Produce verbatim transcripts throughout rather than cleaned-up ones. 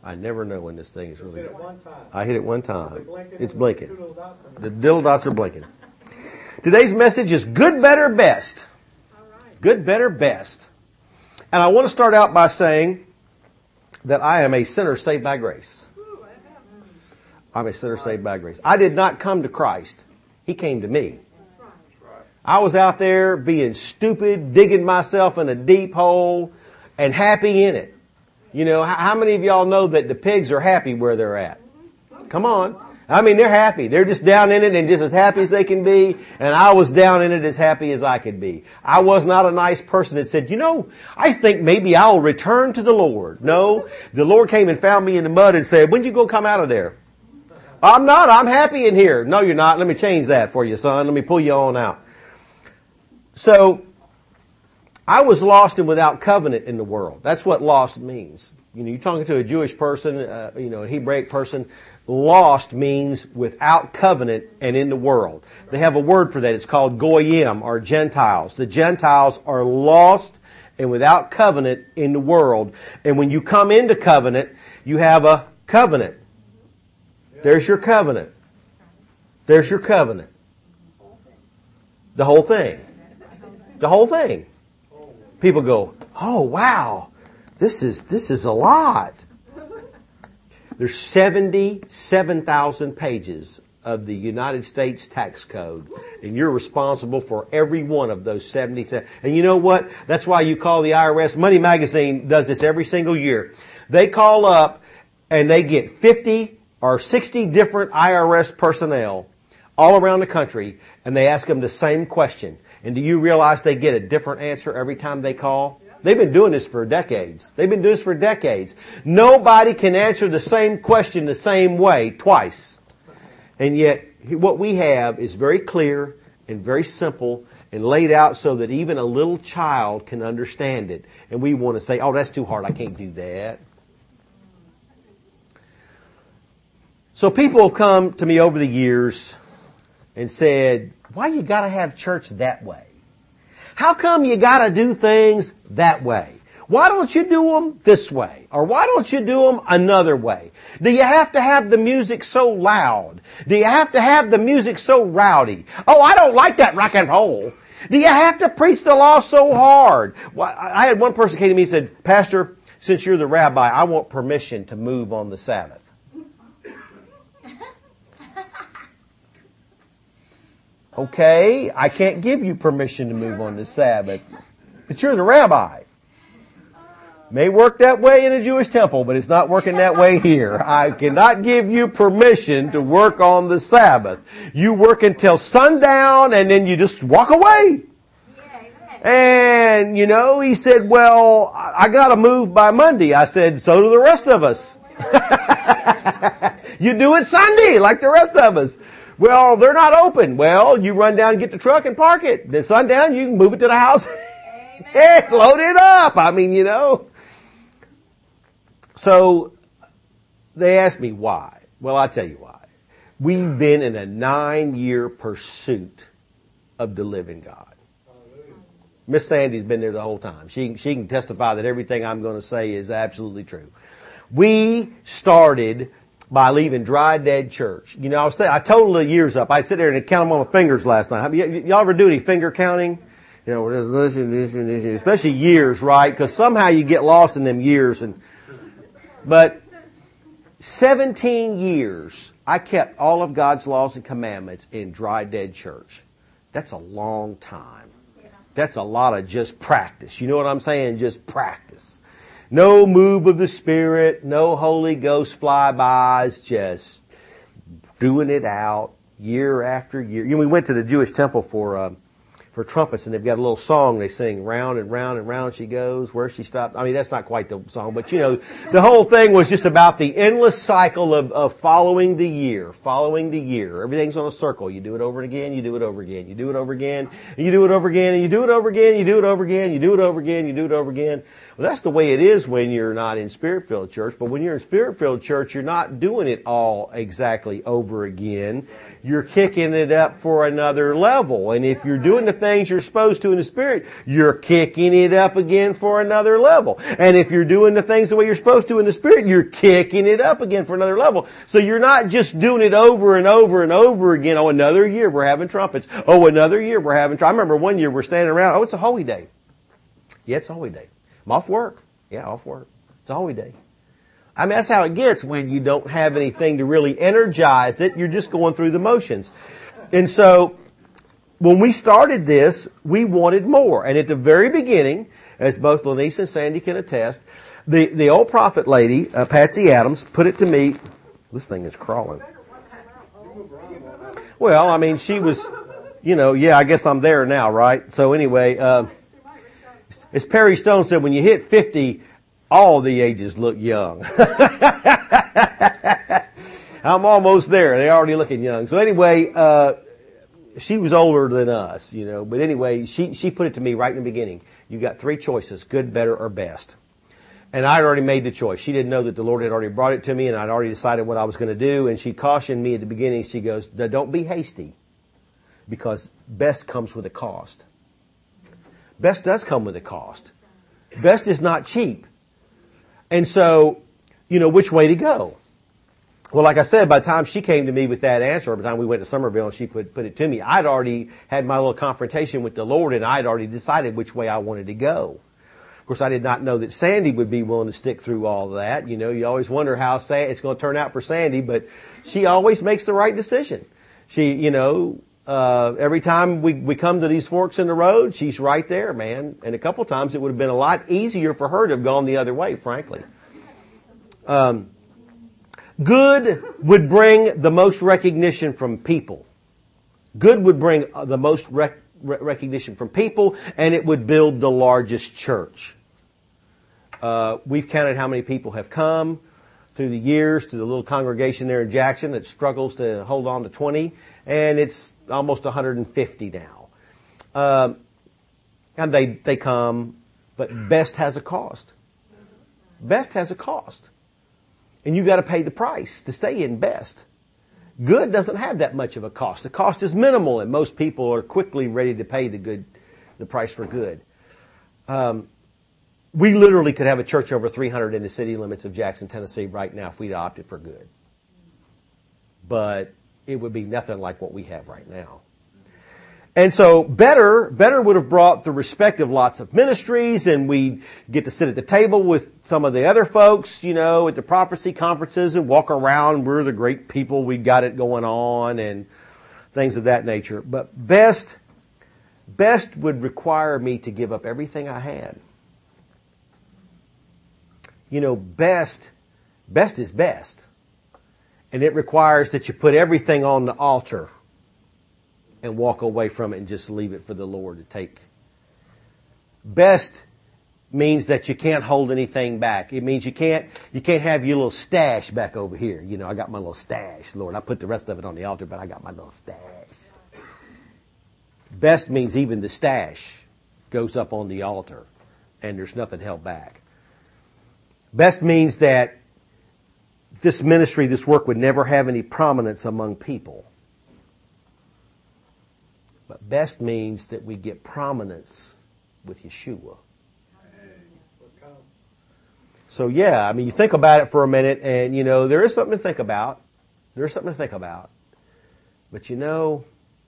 I never know when this thing is Just really hit it going. one time. I hit it one time. blinking? It's blinking. Two little dots on The it. little dots are blinking. Today's message is good, better, best. Good, better, best. And I want to start out by saying that I am a sinner saved by grace. I'm a sinner saved by grace. I did not come to Christ. He came to me. I was out there being stupid, digging myself in a deep hole, and happy in it. You know, how many of y'all know that the pigs are happy where they're at? Come on. I mean, they're happy. They're just down in it and just as happy as they can be. And I was down in it as happy as I could be. I was not a nice person that said, you know, I think maybe I'll return to the Lord. No, the Lord came and found me in the mud and said, when did you go come out of there? I'm not. I'm happy in here. No, you're not. Let me change that for you, son. Let me pull you on out. So, I was lost and without covenant in the world. That's what lost means. You know, you're talking to a Jewish person, uh, you know, a Hebraic person. Lost means without covenant and in the world. They have a word for that. It's called goyim, or Gentiles. The Gentiles are lost and without covenant in the world. And when you come into covenant, you have a covenant. There's your covenant. There's your covenant. The whole thing. The whole thing. People go, oh wow, this is, this is a lot. There's seventy-seven thousand pages of the United States tax code, and you're responsible for every one of those seventy-seven. And you know what? That's why you call the I R S. Money Magazine does this every single year. They call up and they get fifty or sixty different I R S personnel all around the country, and they ask them the same question. And do you realize they get a different answer every time they call? They've been doing this for decades. They've been doing this for decades. Nobody can answer the same question the same way twice. And yet, what we have is very clear and very simple and laid out so that even a little child can understand it. And we want to say, oh, that's too hard. I can't do that. So people have come to me over the years and said, why you got to have church that way? How come you got to do things that way? Why don't you do them this way? Or why don't you do them another way? Do you have to have the music so loud? Do you have to have the music so rowdy? Oh, I don't like that rock and roll. Do you have to preach the law so hard? Well, I had one person came to me and said, Pastor, since you're the rabbi, I want permission to move on the Sabbath. Okay, I can't give you permission to move on the Sabbath, but you're the rabbi. May work that way in a Jewish temple, but it's not working that way here. I cannot give you permission to work on the Sabbath. You work until sundown and then you just walk away. And, you know, he said, well, I got to move by Monday. I said, so do the rest of us. You do it Sunday like the rest of us. Well, they're not open. Well, you run down and get the truck and park it. Then sundown, you can move it to the house and load it up. I mean, you know. So they asked me why. Well, I'll tell you why. We've been in a nine-year pursuit of the living God. Miss Sandy's been there the whole time. She, she can testify that everything I'm going to say is absolutely true. We started by leaving Dry Dead Church. You know, I was th- I totaled the years up. I sit there and count them on my fingers last night. Y- y- y'all ever do any finger counting? You know, listen, listen, listen, especially years, right? Because somehow you get lost in them years. And but seventeen years, I kept all of God's laws and commandments in Dry Dead Church. That's a long time. That's a lot of just practice. You know what I'm saying? Just practice. No move of the Spirit, no Holy Ghost flybys, just doing it out year after year. You know, we went to the Jewish temple for uh, for trumpets, and they've got a little song they sing, round and round and round she goes, where she stopped. I mean, that's not quite the song, but you know, the whole thing was just about the endless cycle of, of following the year, following the year. Everything's on a circle. You do it over and again, you do it over again, you do it over again, and you do it over again, and you do it over again, you do it over again, you do it over again, you do it over again. Well, that's the way it is when you're not in Spirit-filled church, but when you're in Spirit-filled church, you're not doing it all exactly over again. You're kicking it up for another level. And if you're doing the things you're supposed to in the Spirit, you're kicking it up again for another level. And if you're doing the things the way you're supposed to in the Spirit, you're kicking it up again for another level. So you're not just doing it over and over and over again. Oh, another year we're having trumpets. Oh, another year we're having trumpets. I remember one year we're standing around. Oh, it's a holy day. Yeah, it's a holy day. I'm off work. Yeah, off work. It's a holy day. I mean, that's how it gets when you don't have anything to really energize it. You're just going through the motions. And so, when we started this, we wanted more. And at the very beginning, as both Lenise and Sandy can attest, the, the old prophet lady, uh, Patsy Adams, put it to me, this thing is crawling. Well, I mean, she was, you know, yeah, I guess I'm there now, right? So anyway, uh, as Perry Stone said, when you hit fifty, all the ages look young. I'm almost there. They're already looking young. So anyway, uh, she was older than us, you know. But anyway, she, she put it to me right in the beginning. You got three choices, good, better, or best. And I'd already made the choice. She didn't know that the Lord had already brought it to me, and I'd already decided what I was going to do. And she cautioned me at the beginning. She goes, don't be hasty, because best comes with a cost. Best does come with a cost. Best is not cheap. And so, you know, which way to go? Well, like I said, by the time she came to me with that answer, by the time we went to Somerville and she put, put it to me, I'd already had my little confrontation with the Lord, and I'd already decided which way I wanted to go. Of course, I did not know that Sandy would be willing to stick through all that. You know, you always wonder how it's going to turn out for Sandy, but she always makes the right decision. She, you know, uh, every time we, we come to these forks in the road, she's right there, man. And a couple times it would have been a lot easier for her to have gone the other way, frankly. Um, Good would bring the most recognition from people. Good would bring the most rec- recognition from people, and it would build the largest church. Uh, we've counted how many people have come through the years to the little congregation there in Jackson that struggles to hold on to twenty, and it's almost one hundred fifty now. Um, and they they come, but Best has a cost. Best has a cost. And you got to pay the price to stay in Best. Good doesn't have that much of a cost. The cost is minimal, and most people are quickly ready to pay the good, the price for Good. Um, we literally could have a church over three hundred in the city limits of Jackson, Tennessee right now if we'd opted for Good. But it would be nothing like what we have right now. And so better, better would have brought the respect of lots of ministries, and we'd get to sit at the table with some of the other folks, you know, at the prophecy conferences and walk around. We're the great people. We got it going on and things of that nature. But best, best would require me to give up everything I had. You know, best, best is best. And it requires that you put everything on the altar and walk away from it and just leave it for the Lord to take. Best means that you can't hold anything back. It means you can't, you can't have your little stash back over here. You know, I got my little stash, Lord. I put the rest of it on the altar, but I got my little stash. Best means even the stash goes up on the altar and there's nothing held back. Best means that this ministry, this work would never have any prominence among people. But best means that we get prominence with Yeshua. So yeah, I mean, you think about it for a minute, and you know, there is something to think about. There is something to think about. But you know,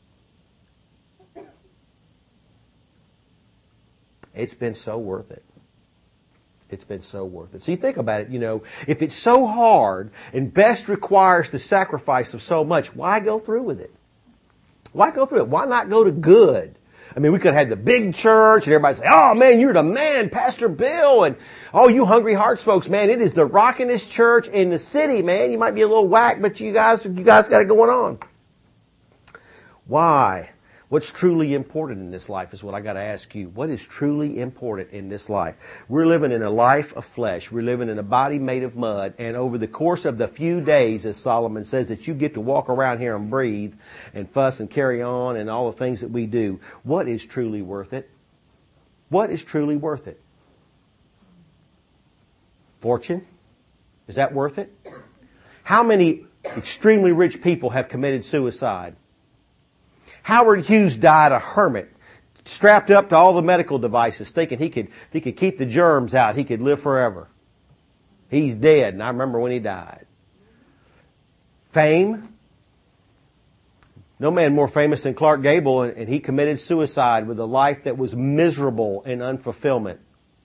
it's been so worth it. It's been so worth it. So you think about it, you know, if it's so hard and best requires the sacrifice of so much, why go through with it? Why go through it? Why not go to Good? I mean, we could have had the big church and everybody say, oh man, you're the man, Pastor Bill. And oh, you Hungry Hearts folks, man, it is the rockinest church in the city, man. You might be a little whack, but you guys, you guys got it going on. Why? What's truly important in this life is what I got to ask you. What is truly important in this life? We're living in a life of flesh. We're living in a body made of mud. And over the course of the few days, as Solomon says, that you get to walk around here and breathe and fuss and carry on and all the things that we do, what is truly worth it? What is truly worth it? Fortune? Is that worth it? How many extremely rich people have committed suicide? Howard Hughes died a hermit, strapped up to all the medical devices, thinking he could, he could keep the germs out, he could live forever. He's dead, and I remember when he died. Fame. No man more famous than Clark Gable, and he committed suicide with a life that was miserable and unfulfillment.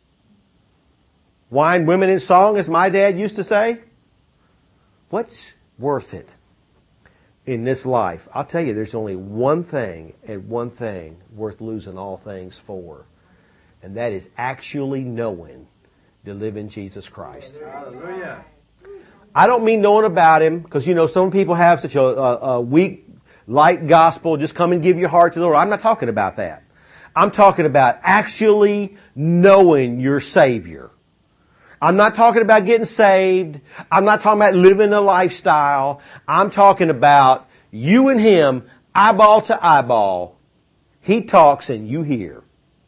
Wine, women, and song, as my dad used to say. What's worth it in this life? I'll tell you, there's only one thing and one thing worth losing all things for. And that is actually knowing to live in Jesus Christ. Hallelujah. I don't mean knowing about Him, because, you know, some people have such a, a, a weak, light gospel, just come and give your heart to the Lord. I'm not talking about that. I'm talking about actually knowing your Savior. I'm not talking about getting saved. I'm not talking about living a lifestyle. I'm talking about you and Him, eyeball to eyeball. He talks and you hear.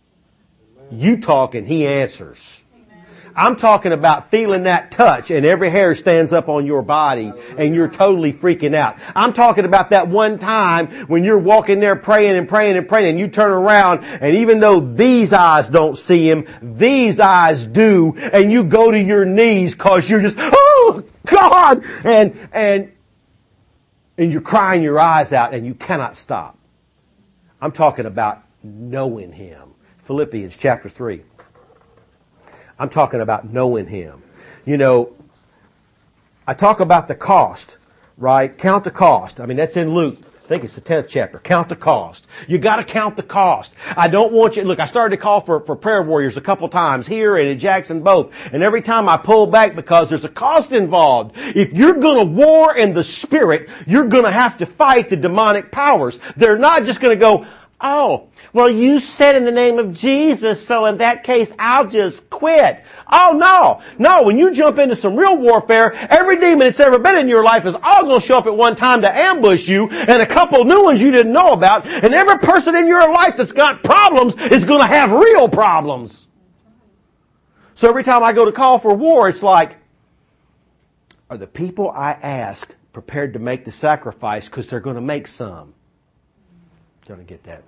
You talk and He answers. I'm talking about feeling that touch and every hair stands up on your body and you're totally freaking out. I'm talking about that one time when you're walking there praying and praying and praying and you turn around and even though these eyes don't see Him, these eyes do, and you go to your knees because you're just, oh God! And, and, and you're crying your eyes out and you cannot stop. I'm talking about knowing Him. Philippians chapter three. I'm talking about knowing Him. You know, I talk about the cost, right? Count the cost. I mean, that's in Luke. I think it's the tenth chapter. Count the cost. You got to count the cost. I don't want you, look, I started to call for, for prayer warriors a couple times here and in Jackson both. And every time I pull back because there's a cost involved. If you're going to war in the Spirit, you're going to have to fight the demonic powers. They're not just going to go, oh, well, you said in the name of Jesus, so in that case, I'll just quit. Oh, no. No, when you jump into some real warfare, every demon that's ever been in your life is all going to show up at one time to ambush you, and a couple new ones you didn't know about, and every person in your life that's got problems is going to have real problems. So every time I go to call for war, it's like, are the people I ask prepared to make the sacrifice because they're going to make some? Going to get that.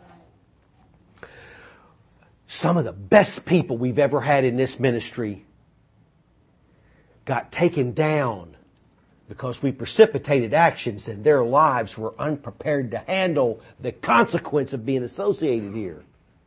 Some of the best people we've ever had in this ministry got taken down because we precipitated actions and their lives were unprepared to handle the consequence of being associated here.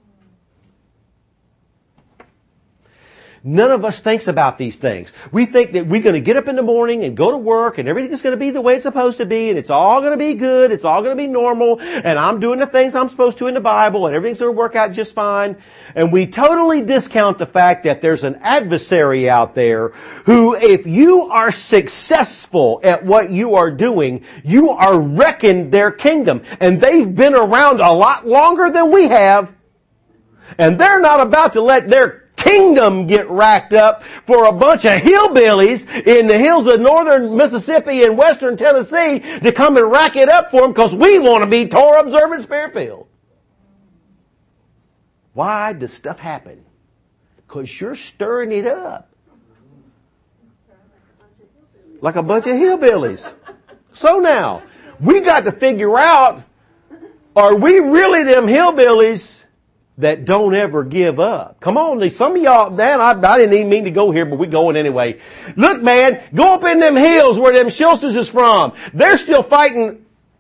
None of us thinks about these things. We think that we're going to get up in the morning and go to work and everything is going to be the way it's supposed to be and it's all going to be good, it's all going to be normal, and I'm doing the things I'm supposed to in the Bible and everything's going to work out just fine. And we totally discount the fact that there's an adversary out there who, if you are successful at what you are doing, you are wrecking their kingdom. And they've been around a lot longer than we have. And they're not about to let their kingdom get racked up for a bunch of hillbillies in the hills of northern Mississippi and western Tennessee to come and rack it up for them because we want to be Torah observant Spirit-filled. Why does stuff happen? Because you're stirring it up. Like a bunch of hillbillies. So now, we got to figure out, are we really them hillbillies that don't ever give up? Come on, some of y'all, man, I, I didn't even mean to go here, but we're going anyway. Look, man, go up in them hills where them Schultzes is from. They're still fighting.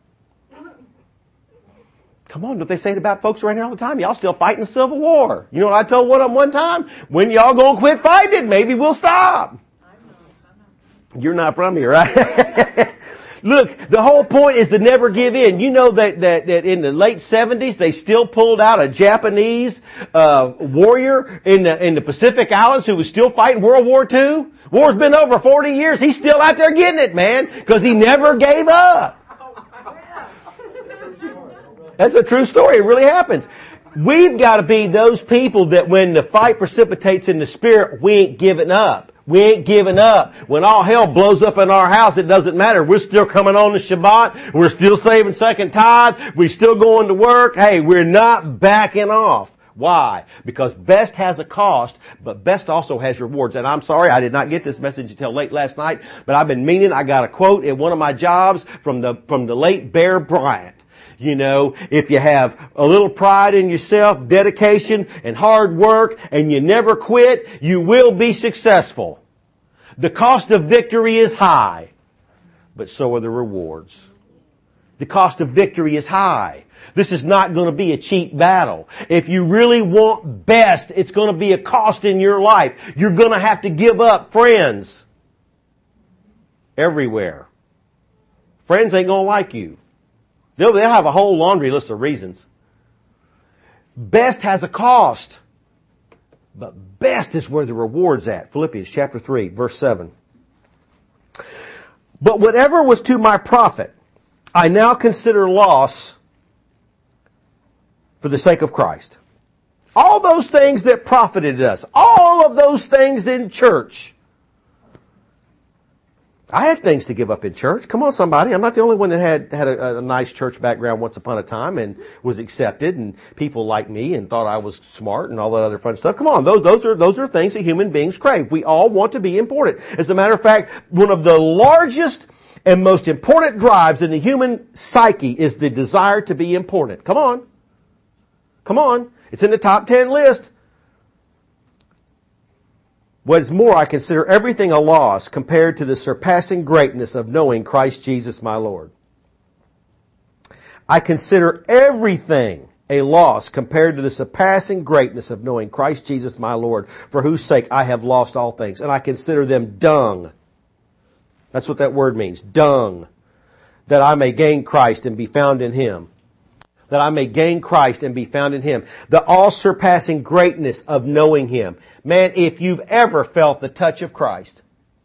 Come on, don't they say it about folks around here all the time? Y'all still fighting the Civil War. You know what I told one of them one time? When y'all gonna quit fighting it, maybe we'll stop. You're not from here, right? Look, the whole point is to never give in. You know that, that, that in the late seventies, they still pulled out a Japanese uh, warrior in the, in the Pacific Islands who was still fighting World War Two. War's been over forty years. He's still out there getting it, man, because he never gave up. That's a true story. It really happens. We've got to be those people that when the fight precipitates in the Spirit, we ain't giving up. We ain't giving up. When all hell blows up in our house, it doesn't matter. We're still coming on the Shabbat. We're still saving second tithe. We're still going to work. Hey, we're not backing off. Why? Because best has a cost, but best also has rewards. And I'm sorry, I did not get this message until late last night, but I've been meaning, I got a quote at one of my jobs from the, from the late Bear Bryant. You know, if you have a little pride in yourself, dedication, and hard work, and you never quit, you will be successful. The cost of victory is high, but so are the rewards. The cost of victory is high. This is not going to be a cheap battle. If you really want best, it's going to be a cost in your life. You're going to have to give up friends everywhere. Friends ain't going to like you. They'll, they'll have a whole laundry list of reasons. Best has a cost. But best is where the reward's at. Philippians chapter three, verse seven. But whatever was to my profit, I now consider loss for the sake of Christ. All those things that profited us, all of those things in church. I had things to give up in church. Come on, somebody. I'm not the only one that had, had a, a nice church background once upon a time and was accepted, and people liked me and thought I was smart and all that other fun stuff. Come on. Those, those are, those are things that human beings crave. We all want to be important. As a matter of fact, one of the largest and most important drives in the human psyche is the desire to be important. Come on. Come on. It's in the top ten list. What is more, I consider everything a loss compared to the surpassing greatness of knowing Christ Jesus my Lord. I consider everything a loss compared to the surpassing greatness of knowing Christ Jesus my Lord, for whose sake I have lost all things. And I consider them dung. That's what that word means, dung. That I may gain Christ and be found in Him. That I may gain Christ and be found in Him. The all-surpassing greatness of knowing Him. Man, if you've ever felt the touch of Christ.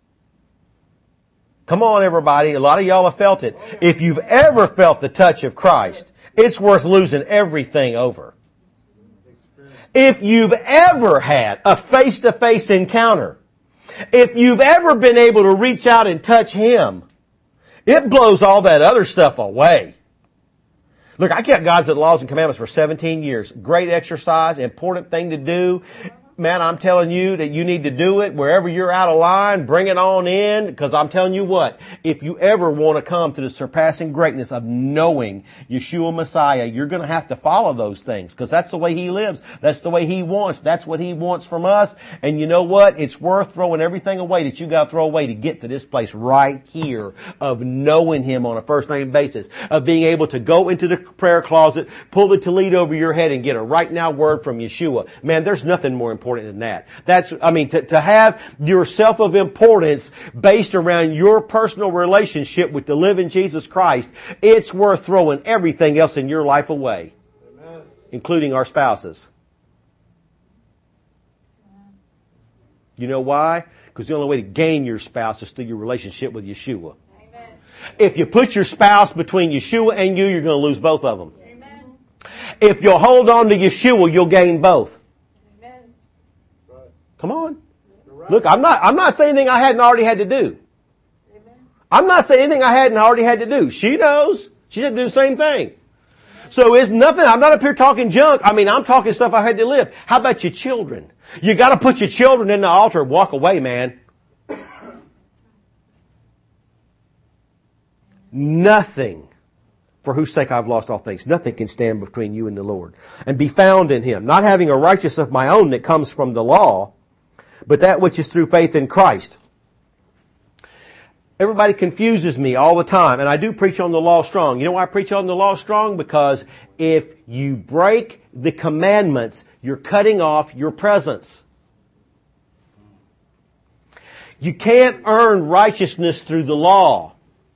Come on, everybody. A lot of y'all have felt it. If you've ever felt the touch of Christ, it's worth losing everything over. If you've ever had a face-to-face encounter, if you've ever been able to reach out and touch Him, it blows all that other stuff away. Look, I kept God's laws and commandments for seventeen years. Great exercise, important thing to do. Man, I'm telling you that you need to do it wherever you're out of line. Bring it on in, because I'm telling you what, if you ever want to come to the surpassing greatness of knowing Yeshua Messiah, you're going to have to follow those things, because that's the way He lives. That's the way He wants. That's what He wants from us. And you know what? It's worth throwing everything away that you got to throw away to get to this place right here of knowing Him on a first name basis, of being able to go into the prayer closet, pull the tallit over your head and get a right now word from Yeshua. Man, there's nothing more important than that. That's, I mean, to, to have yourself of importance based around your personal relationship with the living Jesus Christ, it's worth throwing everything else in your life away. Amen. Including our spouses. You know why? Because the only way to gain your spouse is through your relationship with Yeshua. Amen. If you put your spouse between Yeshua and you, you're going to lose both of them. Amen. If you'll hold on to Yeshua, you'll gain both. Come on. Look, I'm not, I'm not saying anything I hadn't already had to do. I'm not saying anything I hadn't already had to do. She knows. She had to do the same thing. So it's nothing, I'm not up here talking junk. I mean, I'm talking stuff I had to live. How about your children? You gotta put your children in the altar and walk away, man. Nothing. For whose sake I've lost all things. Nothing can stand between you and the Lord. And be found in Him. Not having a righteousness of my own that comes from the law, but that which is through faith in Christ. Everybody confuses me all the time, and I do preach on the law strong. You know why I preach on the law strong? Because if you break the commandments, you're cutting off your presence. You can't earn righteousness through the law.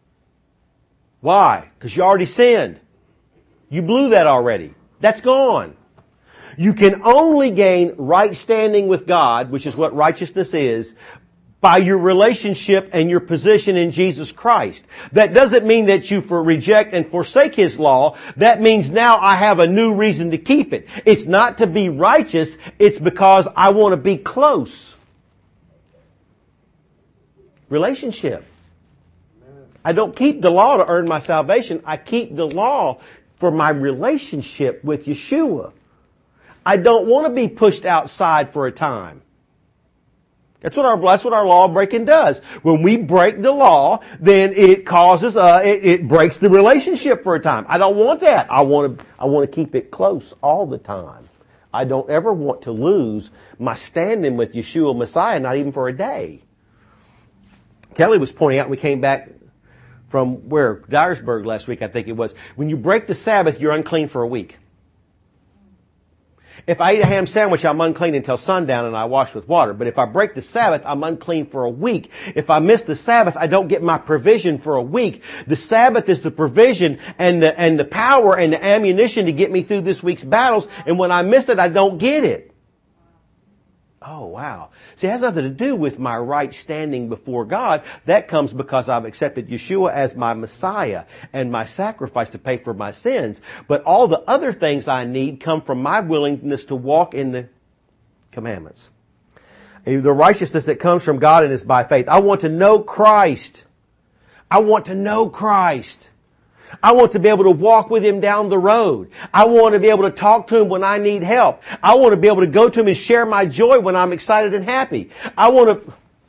Why? Because you already sinned. You blew that already. That's gone. You can only gain right standing with God, which is what righteousness is, by your relationship and your position in Jesus Christ. That doesn't mean that you for reject and forsake His law. That means now I have a new reason to keep it. It's not to be righteous. It's because I want to be close. Relationship. I don't keep the law to earn my salvation. I keep the law for my relationship with Yeshua. I don't want to be pushed outside for a time. That's what our, that's what our law breaking does. When we break the law, then it causes, uh, it, it breaks the relationship for a time. I don't want that. I want to, I want to keep it close all the time. I don't ever want to lose my standing with Yeshua Messiah, not even for a day. Kelly was pointing out, we came back from where? Dyersburg last week, I think it was. When you break the Sabbath, you're unclean for a week. If I eat a ham sandwich, I'm unclean until sundown and I wash with water. But if I break the Sabbath, I'm unclean for a week. If I miss the Sabbath, I don't get my provision for a week. The Sabbath is the provision and the, and the power and the ammunition to get me through this week's battles. And when I miss it, I don't get it. Oh, wow. See, it has nothing to do with my right standing before God. That comes because I've accepted Yeshua as my Messiah and my sacrifice to pay for my sins. But all the other things I need come from my willingness to walk in the commandments. The righteousness that comes from God and is by faith. I want to know Christ. I want to know Christ. I want to be able to walk with Him down the road. I want to be able to talk to Him when I need help. I want to be able to go to Him and share my joy when I'm excited and happy. I want to,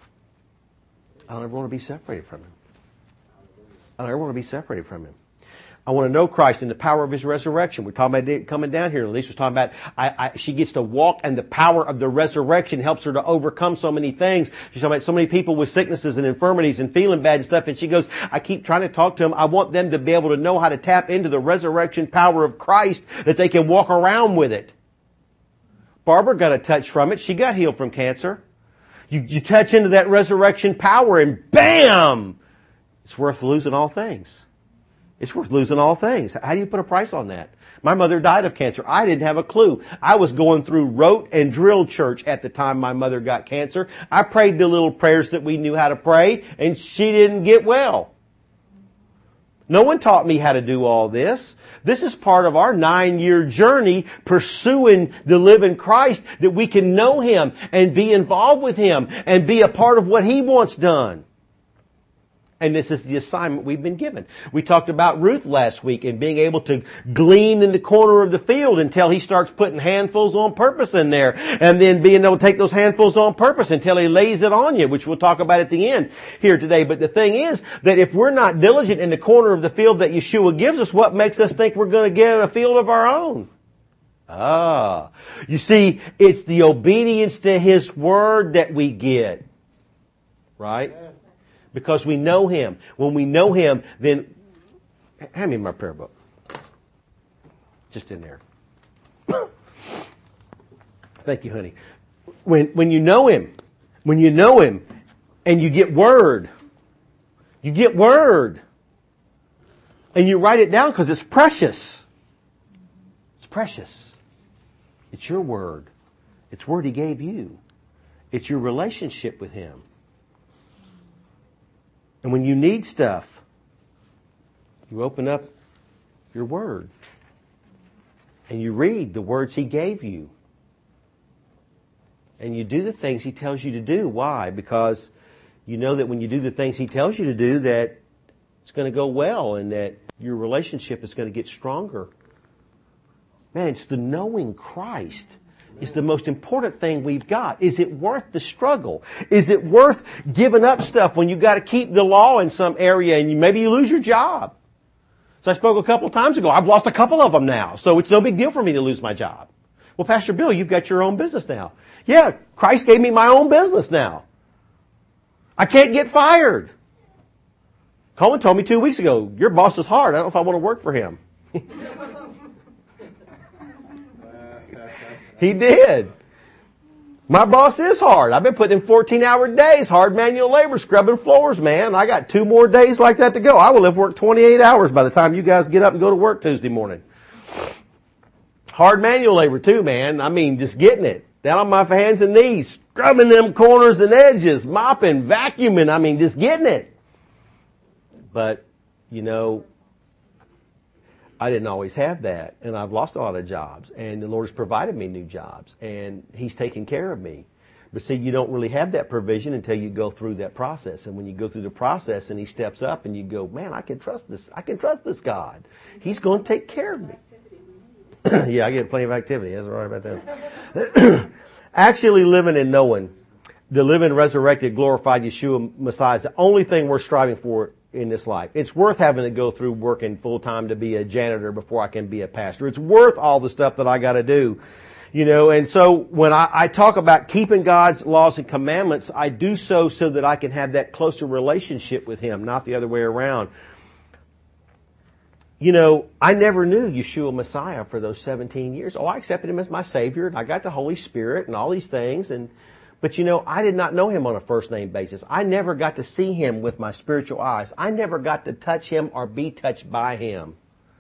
I don't ever want to be separated from Him. I don't ever want to be separated from Him. I want to know Christ and the power of His resurrection. We're talking about it coming down here. Elise was talking about I, I, she gets to walk, and the power of the resurrection helps her to overcome so many things. She's talking about so many people with sicknesses and infirmities and feeling bad and stuff. And she goes, I keep trying to talk to them. I want them to be able to know how to tap into the resurrection power of Christ, that they can walk around with it. Barbara got a touch from it. She got healed from cancer. You, you touch into that resurrection power and bam! It's worth losing all things. It's worth losing all things. How do you put a price on that? My mother died of cancer. I didn't have a clue. I was going through rote and drill church at the time my mother got cancer. I prayed the little prayers that we knew how to pray, and she didn't get well. No one taught me how to do all this. This is part of our nine-year journey pursuing the living Christ, that we can know Him and be involved with Him and be a part of what He wants done. And this is the assignment we've been given. We talked about Ruth last week and being able to glean in the corner of the field until He starts putting handfuls on purpose in there. And then being able to take those handfuls on purpose until He lays it on you, which we'll talk about at the end here today. But the thing is that if we're not diligent in the corner of the field that Yeshua gives us, what makes us think we're going to get a field of our own? Ah, you see, it's the obedience to His word that we get. Right? Because we know Him. When we know Him, then, hand me my prayer book. Just in there. Thank you, honey. When, when you know Him, when you know Him, and you get Word, you get Word, and you write it down because it's precious. It's precious. It's your Word. It's Word He gave you. It's your relationship with Him. And when you need stuff, you open up your Word and you read the words He gave you. And you do the things He tells you to do. Why? Because you know that when you do the things He tells you to do, that it's going to go well and that your relationship is going to get stronger. Man, it's the knowing Christ is the most important thing we've got. Is it worth the struggle? Is it worth giving up stuff when you got to keep the law in some area and you, maybe you lose your job? So I spoke a couple of times ago. I've lost a couple of them now, so it's no big deal for me to lose my job. Well, Pastor Bill, you've got your own business now. Yeah, Christ gave me my own business now. I can't get fired. Colin told me two weeks ago, your boss is hard. I don't know if I want to work for him. He did. My boss is hard. I've been putting in fourteen-hour days, hard manual labor, scrubbing floors, man. I got two more days like that to go. I will have worked twenty-eight hours by the time you guys get up and go to work Tuesday morning. Hard manual labor too, man. I mean, just getting it. Down on my hands and knees, scrubbing them corners and edges, mopping, vacuuming. I mean, just getting it. But, you know, I didn't always have that, and I've lost a lot of jobs, and the Lord has provided me new jobs, and He's taken care of me. But see, you don't really have that provision until you go through that process. And when you go through the process and He steps up and you go, man, I can trust this. I can trust this God. He's going to take care of me. Yeah, I get plenty of activity. That's all right about that. Actually living and knowing. the living, resurrected, glorified Yeshua Messiah is the only thing we're striving for in this life. It's worth having to go through working full time to be a janitor before I can be a pastor. It's worth all the stuff that I got to do. You know, and so when I, I talk about keeping God's laws and commandments, I do so so that I can have that closer relationship with Him, not the other way around. You know, I never knew Yeshua Messiah for those seventeen years. Oh, I accepted Him as my Savior, and I got the Holy Spirit and all these things. And But you know, I did not know Him on a first name basis. I never got to see Him with my spiritual eyes. I never got to touch Him or be touched by Him.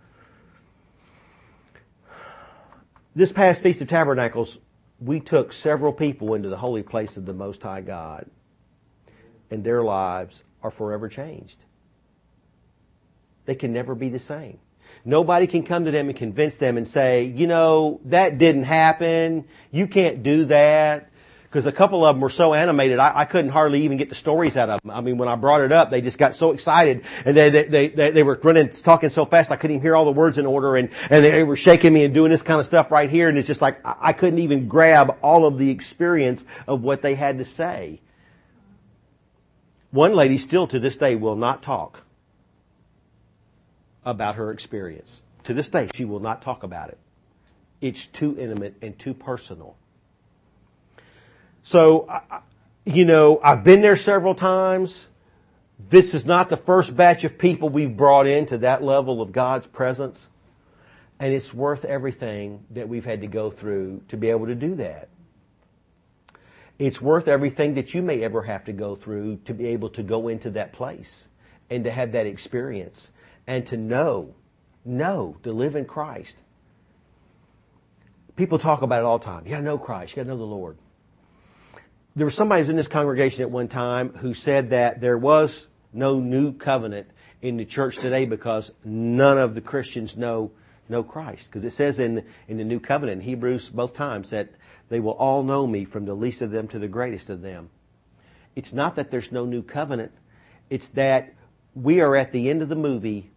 This past Feast of Tabernacles, we took several people into the holy place of the Most High God, and their lives are forever changed. They can never be the same. Nobody can come to them and convince them and say, you know, that didn't happen. You can't do that. Because a couple of them were so animated, I, I couldn't hardly even get the stories out of them. I mean, when I brought it up, they just got so excited, and they they they, they were running, talking so fast, I couldn't even hear all the words in order, and and they were shaking me and doing this kind of stuff right here, and it's just like I, I couldn't even grab all of the experience of what they had to say. One lady still to this day will not talk about her experience. To this day, she will not talk about it. It's too intimate and too personal. So, you know, I've been there several times. This is not the first batch of people we've brought into that level of God's presence. And it's worth everything that we've had to go through to be able to do that. It's worth everything that you may ever have to go through to be able to go into that place and to have that experience and to know, know, to live in Christ. People talk about it all the time. You got to know Christ. You got to know the Lord. There was somebody who was in this congregation at one time who said that there was no new covenant in the church today because none of the Christians know know Christ. Because it says in in the new covenant, in Hebrews both times, that they will all know me from the least of them to the greatest of them. It's not that there's no new covenant. It's that we are at the end of the movie.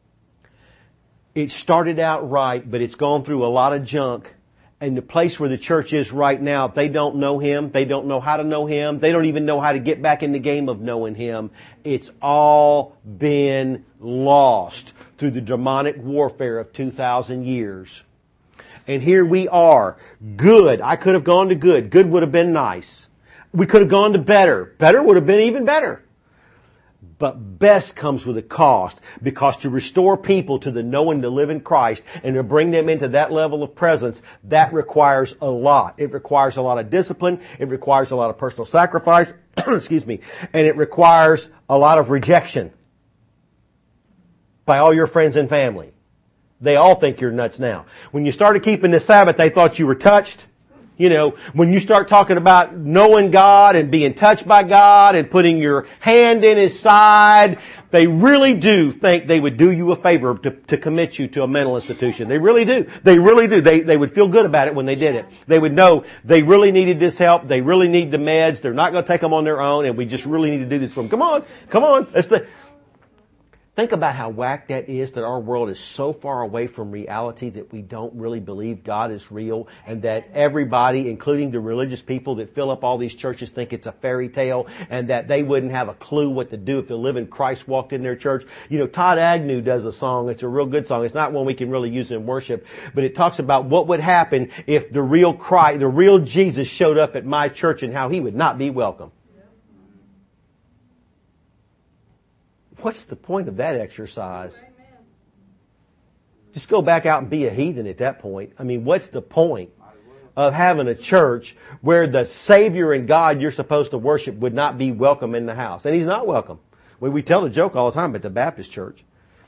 It started out right, but it's gone through a lot of junk. And the place where the church is right now, they don't know Him. They don't know how to know Him. They don't even know how to get back in the game of knowing Him. It's all been lost through the demonic warfare of two thousand years. And here we are. Good. I could have gone to good. Good would have been nice. We could have gone to better. Better would have been even better. But best comes with a cost, because to restore people to the knowing to live in Christ and to bring them into that level of presence, that requires a lot. It requires a lot of discipline. It requires a lot of personal sacrifice. Excuse me. And it requires a lot of rejection by all your friends and family. They all think you're nuts now. When you started keeping the Sabbath, they thought you were touched. You know, when you start talking about knowing God and being touched by God and putting your hand in His side, they really do think they would do you a favor to, to commit you to a mental institution. They really do. They really do. They, they would feel good about it when they did it. They would know they really needed this help. They really need the meds. They're not going to take them on their own, and we just really need to do this for them. Come on. Come on. That's the... Think about how whack that is, that our world is so far away from reality that we don't really believe God is real, and that everybody, including the religious people that fill up all these churches, think it's a fairy tale, and that they wouldn't have a clue what to do if the living Christ walked in their church. You know, Todd Agnew does a song. It's a real good song. It's not one we can really use in worship, but it talks about what would happen if the real Christ, the real Jesus showed up at my church, and how He would not be welcome. What's the point of that exercise? Amen. Just go back out and be a heathen at that point. I mean, what's the point of having a church where the Savior and God you're supposed to worship would not be welcome in the house? And He's not welcome. We, we tell the joke all the time at the Baptist church.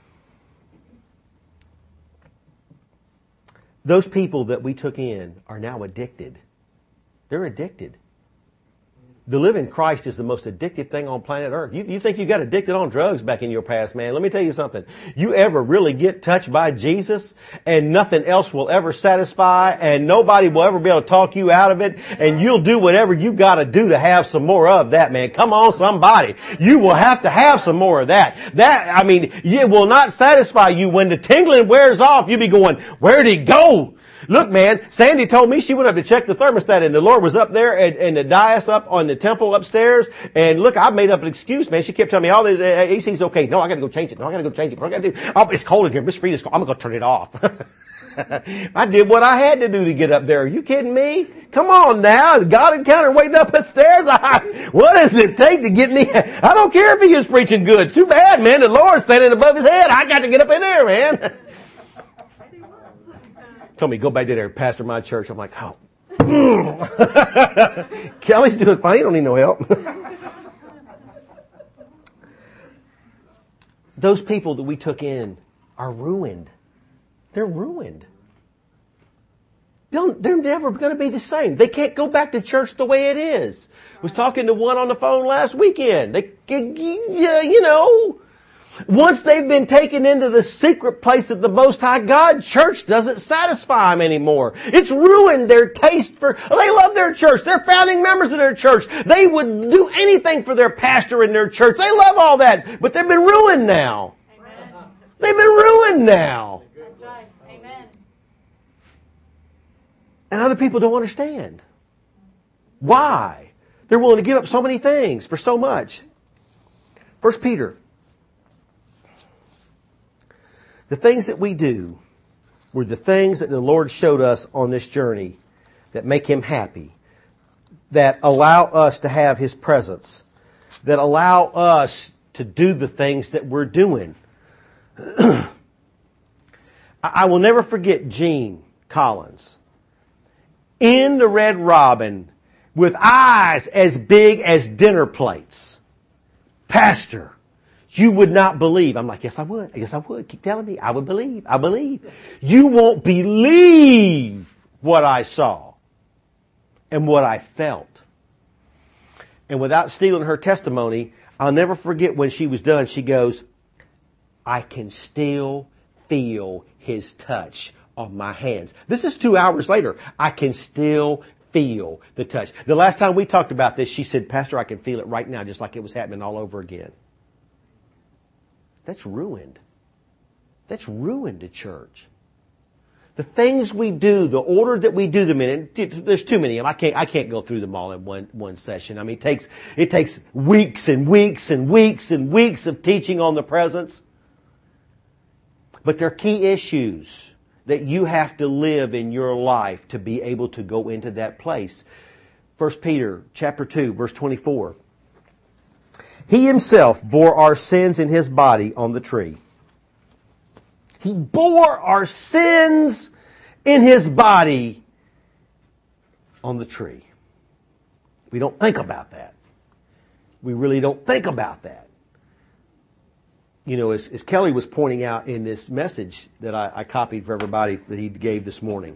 Those people that we took in are now addicted. They're addicted. The living Christ is the most addictive thing on planet Earth. You, you think you got addicted on drugs back in your past, man. Let me tell you something. You ever really get touched by Jesus and nothing else will ever satisfy, and nobody will ever be able to talk you out of it, and you'll do whatever you got to do to have some more of that, man. Come on, somebody. You will have to have some more of that. That, I mean, it will not satisfy you. When the tingling wears off, you'll be going, where'd he go? Look, man, Sandy told me she went up to check the thermostat and the Lord was up there and, and the dais up on the temple upstairs. And look, I made up an excuse, man. She kept telling me, all the uh, A C's okay. No, I gotta go change it. No, I gotta go change it. What I gotta do? Oh, it's cold in here. Miss Frida's cold. I'm gonna go turn it off. I did what I had to do to get up there. Are you kidding me? Come on now. God encounter waiting up the stairs. I, what does it take to get me? I don't care if he is preaching good. Too bad, man. The Lord's standing above his head. I got to get up in there, man. Told me, go back there and pastor my church. I'm like, oh. Kelly's doing fine. He don't need no help. Those people that we took in are ruined. They're ruined. Don't, they're never going to be the same. They can't go back to church the way it is. I was talking to one on the phone last weekend. They, you know, once they've been taken into the secret place of the Most High God, church doesn't satisfy them anymore. It's ruined their taste for, they love their church. They're founding members of their church. They would do anything for their pastor in their church. They love all that, but they've been ruined now. Amen. They've been ruined now. That's right. Amen. And other people don't understand. Why? They're willing to give up so many things for so much. First Peter. The things that we do were the things that the Lord showed us on this journey that make Him happy, that allow us to have His presence, that allow us to do the things that we're doing. I will never forget Gene Collins in the Red Robin with eyes as big as dinner plates. Pastor, you would not believe. I'm like, yes, I would. Yes, I would. Keep telling me. I would believe. I believe. You won't believe what I saw and what I felt. And without stealing her testimony, I'll never forget when she was done, she goes, I can still feel His touch on my hands. This is two hours later. I can still feel the touch. The last time we talked about this, she said, Pastor, I can feel it right now, just like it was happening all over again. That's ruined. That's ruined a church. The things we do, the order that we do them in, there's too many of them. I can't, I can't go through them all in one, one session. I mean, it takes, it takes weeks and weeks and weeks and weeks of teaching on the presence. But there are key issues that you have to live in your life to be able to go into that place. First Peter chapter two, verse twenty-four. He Himself bore our sins in His body on the tree. He bore our sins in His body on the tree. We don't think about that. We really don't think about that. You know, as, as Kelly was pointing out in this message that I, I copied for everybody that he gave this morning,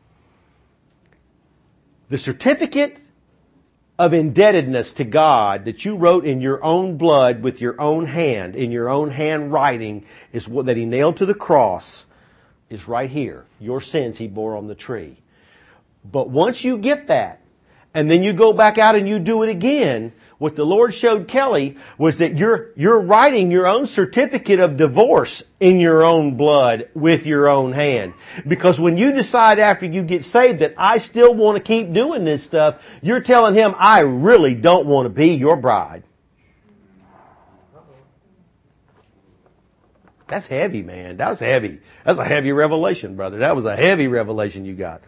the certificate of indebtedness to God that you wrote in your own blood with your own hand, in your own handwriting, is what that He nailed to the cross, is right here. Your sins He bore on the tree. But once you get that, and then you go back out and you do it again, what the Lord showed Kelly was that you're, you're writing your own certificate of divorce in your own blood with your own hand. Because when you decide after you get saved that I still want to keep doing this stuff, you're telling Him, I really don't want to be your bride. That's heavy, man. That was heavy. That's a heavy revelation, brother. That was a heavy revelation you got.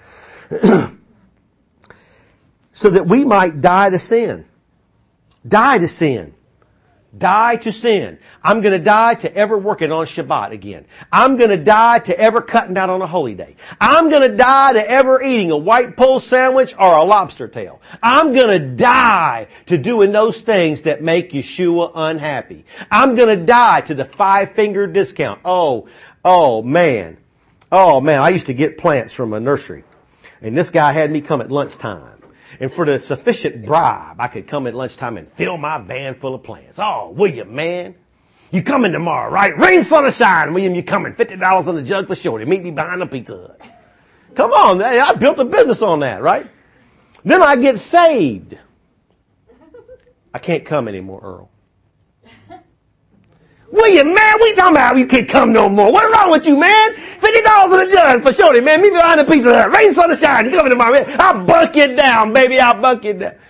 So that we might die to sin. Die to sin. Die to sin. I'm going to die to ever working on Shabbat again. I'm going to die to ever cutting down on a holy day. I'm going to die to ever eating a white pole sandwich or a lobster tail. I'm going to die to doing those things that make Yeshua unhappy. I'm going to die to the five-finger discount. Oh, oh man. Oh man, I used to get plants from a nursery. And this guy had me come at lunchtime. And for the sufficient bribe, I could come at lunchtime and fill my van full of plants. Oh, William, man. You coming tomorrow, right? Rain, sun, or shine, William, you coming. fifty dollars on the jug for shorty. Meet me behind the Pizza Hut. Come on. I built a business on that, right? Then I get saved. I can't come anymore, Earl. William, man, what you talking about? You can't come no more. What's wrong with you, man? fifty dollars in the judge for shorty, man. Meet me behind a piece of that. Rain, sun, and shine. You coming tomorrow, man. I'll bunk you down, baby. I'll bunk you down.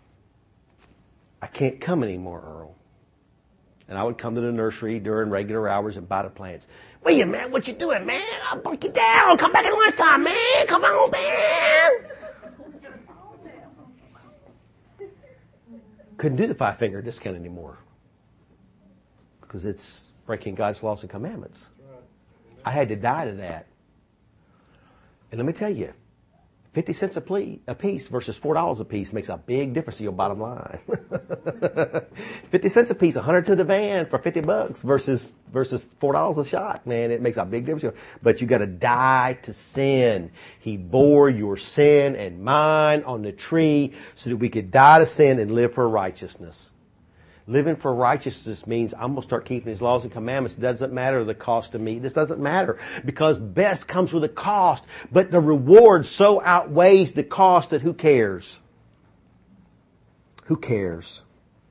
I can't come anymore, Earl. And I would come to the nursery during regular hours and buy the plants. William, man, what you doing, man? I'll bunk you down. Come back at lunchtime, man. Come on down. Couldn't do the five finger discount anymore. Because it's breaking God's laws and commandments. I had to die to that. And let me tell you, fifty cents a, ple- a piece versus four dollars a piece makes a big difference in your bottom line. fifty cents a piece, one hundred to the van for fifty bucks versus versus four dollars a shot. Man, it makes a big difference. But you got to die to sin. He bore your sin and mine on the tree so that we could die to sin and live for righteousness. Living for righteousness means I'm going to start keeping His laws and commandments. It doesn't matter the cost to me. This doesn't matter because best comes with a cost. But the reward so outweighs the cost that who cares? Who cares?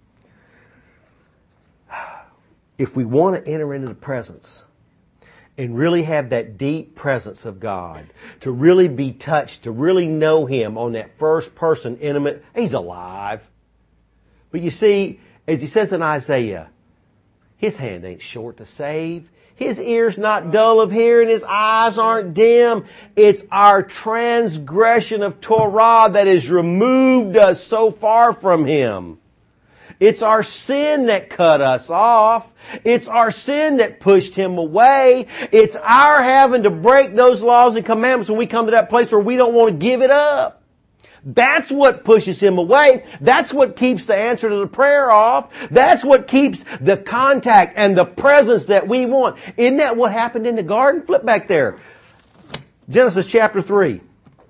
If we want to enter into the presence and really have that deep presence of God, to really be touched, to really know Him on that first person intimate, He's alive. But you see, as He says in Isaiah, His hand ain't short to save. His ear's not dull of hearing. His eyes aren't dim. It's our transgression of Torah that has removed us so far from Him. It's our sin that cut us off. It's our sin that pushed Him away. It's our having to break those laws and commandments when we come to that place where we don't want to give it up. That's what pushes Him away. That's what keeps the answer to the prayer off. That's what keeps the contact and the presence that we want. Isn't that what happened in the garden? Flip back there. Genesis chapter three.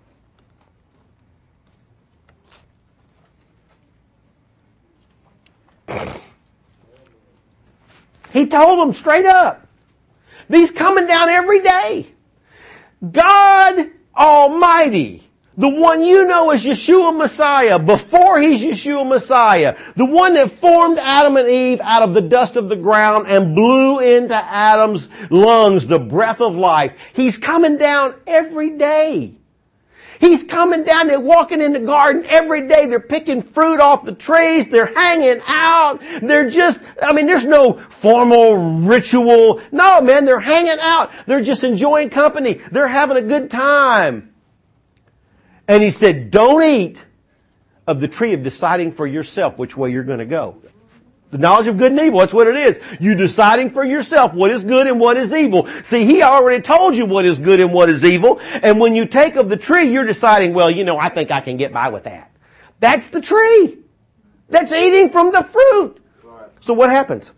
He told them straight up. He's coming down every day. God Almighty. The one you know as Yeshua Messiah, before He's Yeshua Messiah. The one that formed Adam and Eve out of the dust of the ground and blew into Adam's lungs the breath of life. He's coming down every day. He's coming down. They're walking in the garden every day. They're picking fruit off the trees. They're hanging out. They're just, I mean, there's no formal ritual. No, man, they're hanging out. They're just enjoying company. They're having a good time. And He said, don't eat of the tree of deciding for yourself which way you're going to go. The knowledge of good and evil, that's what it is. You deciding for yourself what is good and what is evil. See, He already told you what is good and what is evil. And when you take of the tree, you're deciding, well, you know, I think I can get by with that. That's the tree. That's eating from the fruit. So what happens?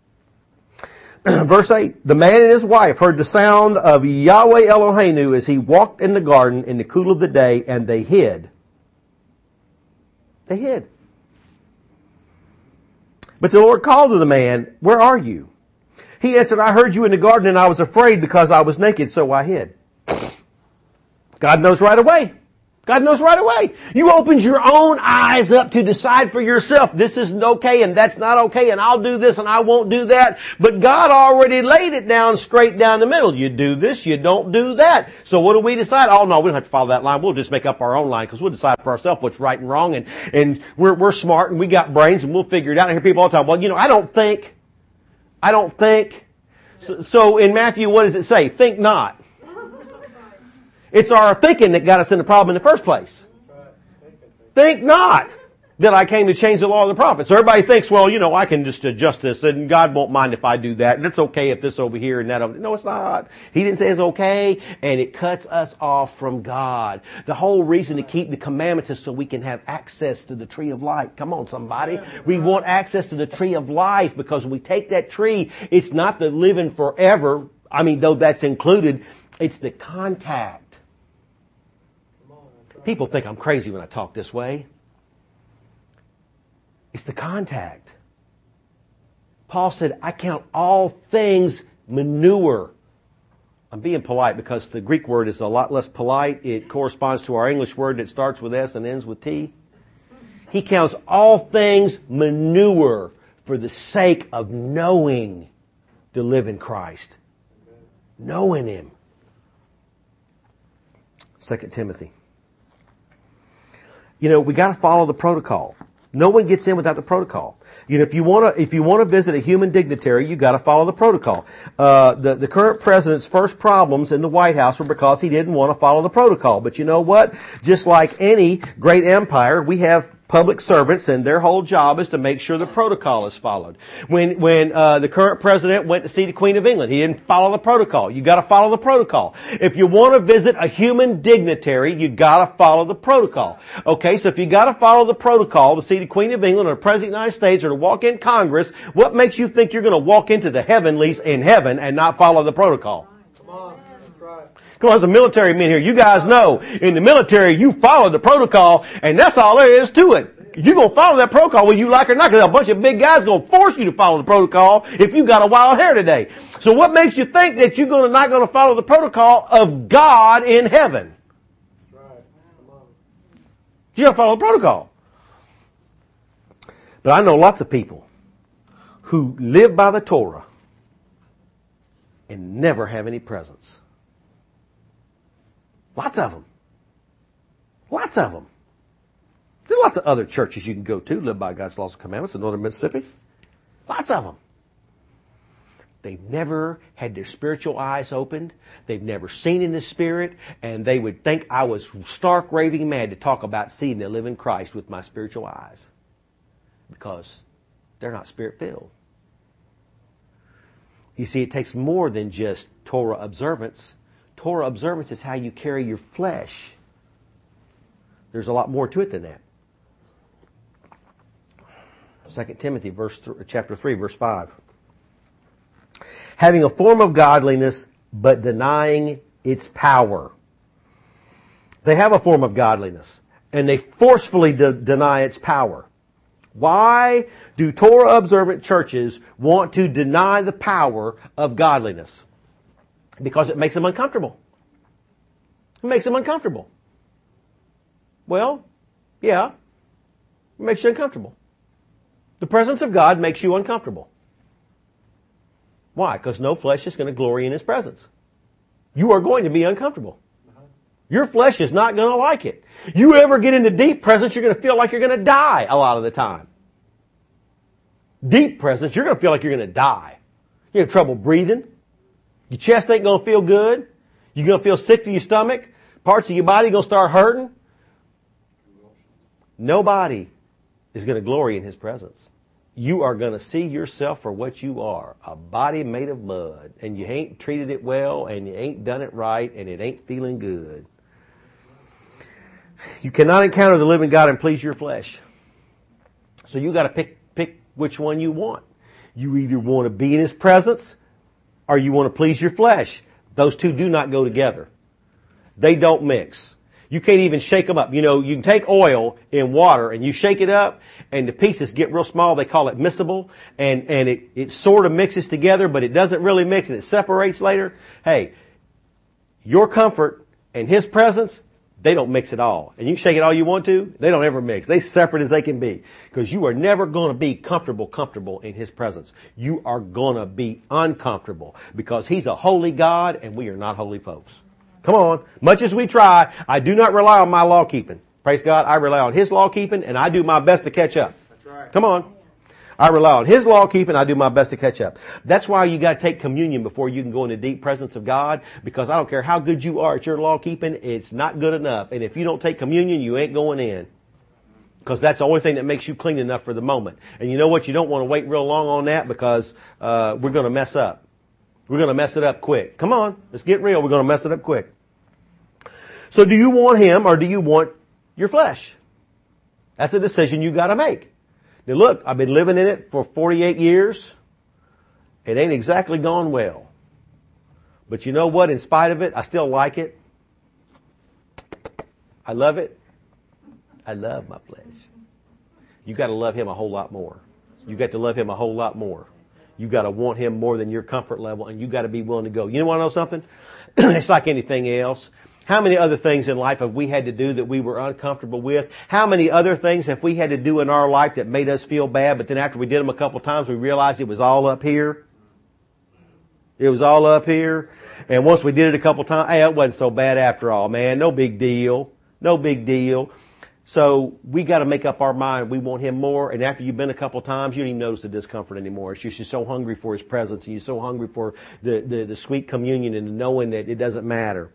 Verse eight, the man and his wife heard the sound of Yahweh Eloheinu as He walked in the garden in the cool of the day, and they hid. They hid. But the Lord called to the man, where are you? He answered, I heard you in the garden and I was afraid because I was naked, so I hid. God knows right away. God knows right away. You opened your own eyes up to decide for yourself, this isn't okay and that's not okay and I'll do this and I won't do that. But God already laid it down straight down the middle. You do this, you don't do that. So what do we decide? Oh no, we don't have to follow that line. We'll just make up our own line because we'll decide for ourselves what's right and wrong, and, and we're, we're smart and we got brains and we'll figure it out. I hear people all the time, well, you know, I don't think. I don't think. So, so in Matthew, what does it say? Think not. It's our thinking that got us in the problem in the first place. Think not that I came to change the law of the prophets. So everybody thinks, well, you know, I can just adjust this and God won't mind if I do that. And it's okay if this over here and that over there. No, it's not. He didn't say it's okay, and it cuts us off from God. The whole reason to keep the commandments is so we can have access to the tree of life. Come on, somebody. We want access to the tree of life because when we take that tree, it's not the living forever. I mean, though that's included, it's the contact. People think I'm crazy when I talk this way. It's the contact. Paul said, I count all things manure. I'm being polite because the Greek word is a lot less polite. It corresponds to our English word that starts with S and ends with T. He counts all things manure for the sake of knowing to live in Christ. Knowing Him. Second Timothy. You know, we got to follow the protocol. No one gets in without the protocol. You know, if you want to, if you want to visit a human dignitary, you got to follow the protocol. Uh, the the current president's first problems in the White House were because he didn't want to follow the protocol. But you know what? Just like any great empire, we have public servants, and their whole job is to make sure the protocol is followed. When when uh, the current president went to see the Queen of England, he didn't follow the protocol. You got to follow the protocol. If you want to visit a human dignitary, you got to follow the protocol. Okay, so if you got to follow the protocol to see the Queen of England or the President of the United States or to walk in Congress, what makes you think you're going to walk into the heavenlies in heaven and not follow the protocol? Come on, that's right. Come on, as a military men here, you guys know, in the military, you follow the protocol, and that's all there is to it. You're going to follow that protocol whether you like it or not, because a bunch of big guys are going to force you to follow the protocol if you got a wild hair today. So what makes you think that you're going to not going to follow the protocol of God in heaven? That's right. Come on. You got to follow the protocol. But I know lots of people who live by the Torah and never have any presence. Lots of them. Lots of them. There's lots of other churches you can go to, live by God's laws and commandments in northern Mississippi. Lots of them. They've never had their spiritual eyes opened. They've never seen in the Spirit. And they would think I was stark raving mad to talk about seeing the living Christ with my spiritual eyes. Because they're not Spirit-filled. You see, it takes more than just Torah observance. Torah observance is how you carry your flesh. There's a lot more to it than that. Second Timothy verse th- chapter three, verse five. Having a form of godliness, but denying its power. They have a form of godliness, and they forcefully de- deny its power. Why do Torah observant churches want to deny the power of godliness? Because it makes them uncomfortable. It makes them uncomfortable. Well, yeah, it makes you uncomfortable. The presence of God makes you uncomfortable. Why? Because no flesh is going to glory in His presence. You are going to be uncomfortable. Your flesh is not going to like it. You ever get into deep presence, you're going to feel like you're going to die a lot of the time. Deep presence, you're going to feel like you're going to die. You have trouble breathing. Your chest ain't going to feel good. You're going to feel sick to your stomach. Parts of your body are going to start hurting. Nobody is going to glory in His presence. You are going to see yourself for what you are, a body made of mud, and you ain't treated it well, and you ain't done it right, and it ain't feeling good. You cannot encounter the living God and please your flesh. So you got to pick pick which one you want. You either want to be in His presence or you want to please your flesh. Those two do not go together. They don't mix. You can't even shake them up. You know, you can take oil in water and you shake it up and the pieces get real small. They call it miscible. And, and it, it sort of mixes together, but it doesn't really mix and it separates later. Hey, your comfort and His presence, they don't mix at all. And you can shake it all you want to. They don't ever mix. They separate as they can be. Because you are never going to be comfortable, comfortable in His presence. You are going to be uncomfortable. Because He's a holy God and we are not holy folks. Come on. Much as we try, I do not rely on my law keeping. Praise God. I rely on His law keeping and I do my best to catch up. That's right. Come on. I rely on His law keeping. I do my best to catch up. That's why you got to take communion before you can go in the deep presence of God. Because I don't care how good you are at your law keeping, it's not good enough. And if you don't take communion, you ain't going in. Because that's the only thing that makes you clean enough for the moment. And you know what? You don't want to wait real long on that because uh, we're going to mess up. We're going to mess it up quick. Come on, let's get real. We're going to mess it up quick. So do you want Him or do you want your flesh? That's a decision you got to make. Now look, I've been living in it for forty-eight years. It ain't exactly gone well. But you know what? In spite of it, I still like it. I love it. I love my flesh. You got to love Him a whole lot more. You got to love Him a whole lot more. You got to want Him more than your comfort level, and you got to be willing to go. You want to know something? It's like anything else. How many other things in life have we had to do that we were uncomfortable with? How many other things have we had to do in our life that made us feel bad, but then after we did them a couple times, we realized it was all up here? It was all up here. And once we did it a couple times, hey, it wasn't so bad after all, man. No big deal. No big deal. So we got to make up our mind. We want Him more. And after you've been a couple times, you don't even notice the discomfort anymore. It's just you're so hungry for His presence, and you're so hungry for the, the, the sweet communion and knowing that it doesn't matter.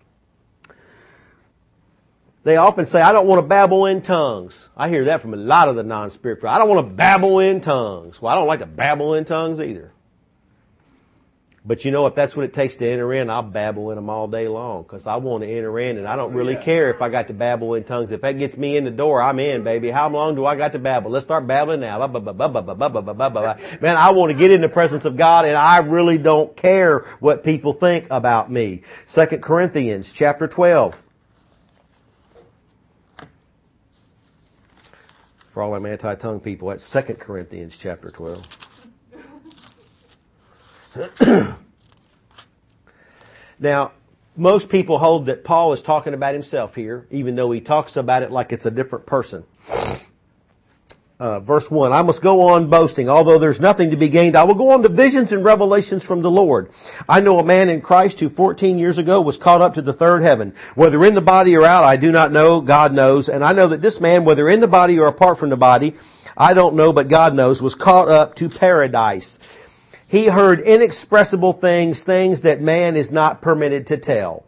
They often say, I don't want to babble in tongues. I hear that from a lot of the non-spiritual. I don't want to babble in tongues. Well, I don't like to babble in tongues either. But you know, if that's what it takes to enter in, I'll babble in them all day long because I want to enter in, and I don't really care if I got to babble in tongues. If that gets me in the door, I'm in, baby. How long do I got to babble? Let's start babbling now. Man, I want to get in the presence of God, and I really don't care what people think about me. Second Corinthians chapter twelve. For all them anti-tongue people, that's Second Corinthians chapter twelve. Now, most people hold that Paul is talking about himself here, even though he talks about it like it's a different person. Uh, verse one, I must go on boasting. Although there's nothing to be gained, I will go on to visions and revelations from the Lord. I know a man in Christ who fourteen years ago was caught up to the third heaven. Whether in the body or out, I do not know. God knows. And I know that this man, whether in the body or apart from the body, I don't know, but God knows, was caught up to paradise. He heard inexpressible things, things that man is not permitted to tell.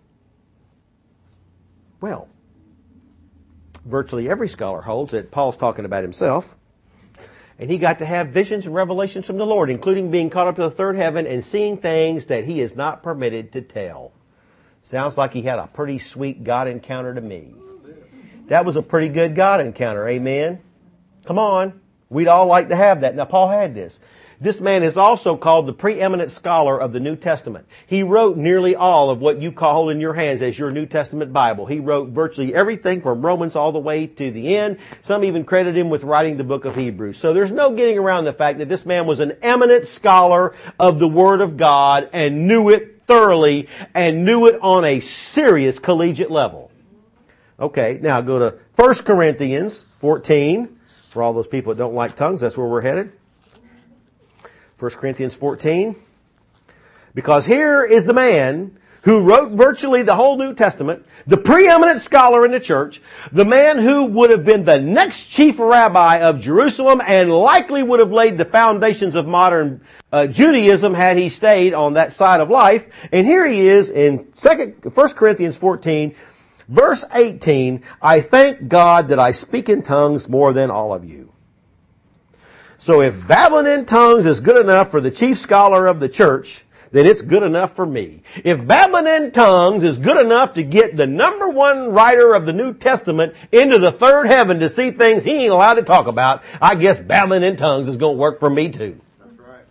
Well, virtually every scholar holds that Paul's talking about himself. And he got to have visions and revelations from the Lord, including being caught up to the third heaven and seeing things that he is not permitted to tell. Sounds like he had a pretty sweet God encounter to me. That was a pretty good God encounter, amen? Come on. We'd all like to have that. Now, Paul had this. This man is also called the preeminent scholar of the New Testament. He wrote nearly all of what you call in your hands as your New Testament Bible. He wrote virtually everything from Romans all the way to the end. Some even credit him with writing the book of Hebrews. So there's no getting around the fact that this man was an eminent scholar of the Word of God and knew it thoroughly and knew it on a serious collegiate level. Okay, now go to First Corinthians fourteen. For all those people that don't like tongues, that's where we're headed. First Corinthians fourteen. Because here is the man who wrote virtually the whole New Testament, the preeminent scholar in the church, the man who would have been the next chief rabbi of Jerusalem and likely would have laid the foundations of modern uh, Judaism had he stayed on that side of life. And here he is in second, First Corinthians fourteen, verse eighteen, I thank God that I speak in tongues more than all of you. So if babbling in tongues is good enough for the chief scholar of the church, then it's good enough for me. If babbling in tongues is good enough to get the number one writer of the New Testament into the third heaven to see things he ain't allowed to talk about, I guess babbling in tongues is going to work for me too. That's right.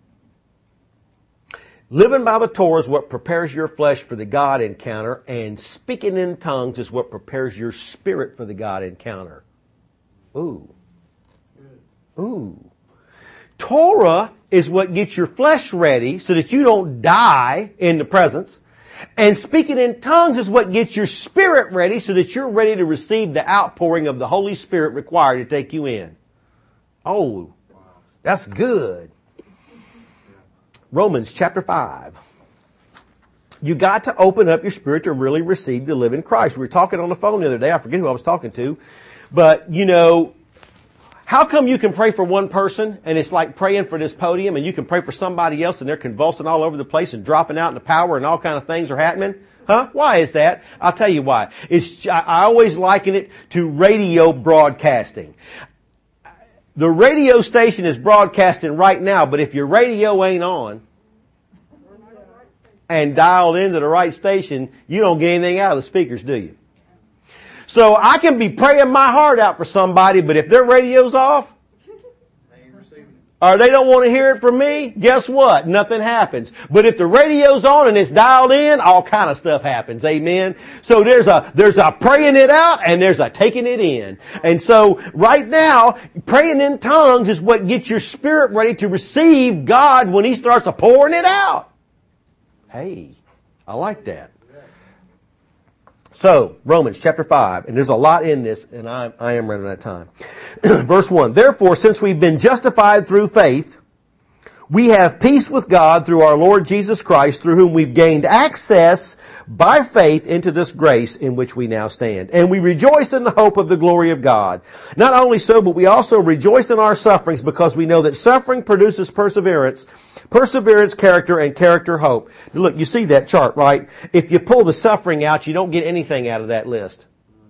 Living by the Torah is what prepares your flesh for the God encounter, and speaking in tongues is what prepares your spirit for the God encounter. Ooh. Ooh. Torah is what gets your flesh ready so that you don't die in the presence. And speaking in tongues is what gets your spirit ready so that you're ready to receive the outpouring of the Holy Spirit required to take you in. Oh, that's good. Romans chapter five. You got to open up your spirit to really receive to live in Christ. We were talking on the phone the other day. I forget who I was talking to. But, you know, how come you can pray for one person and it's like praying for this podium, and you can pray for somebody else and they're convulsing all over the place and dropping out in the power and all kind of things are happening? Huh? Why is that? I'll tell you why. It's, I always liken it to radio broadcasting. The radio station is broadcasting right now, but if your radio ain't on and dialed into the right station, you don't get anything out of the speakers, do you? So I can be praying my heart out for somebody, but if their radio's off, or they don't want to hear it from me, guess what? Nothing happens. But if the radio's on and it's dialed in, all kind of stuff happens. Amen. So there's a, there's a praying it out and there's a taking it in. And so right now, praying in tongues is what gets your spirit ready to receive God when He starts a pouring it out. Hey, I like that. So, Romans chapter five, and there's a lot in this, and I, I am running out of time. Verse one, therefore, since we've been justified through faith, We have peace with God through our Lord Jesus Christ, through whom we've gained access by faith into this grace in which we now stand. And we rejoice in the hope of the glory of God. Not only so, but we also rejoice in our sufferings because we know that suffering produces perseverance, perseverance, character, and character, hope. Look, you see that chart, right? If you pull the suffering out, you don't get anything out of that list.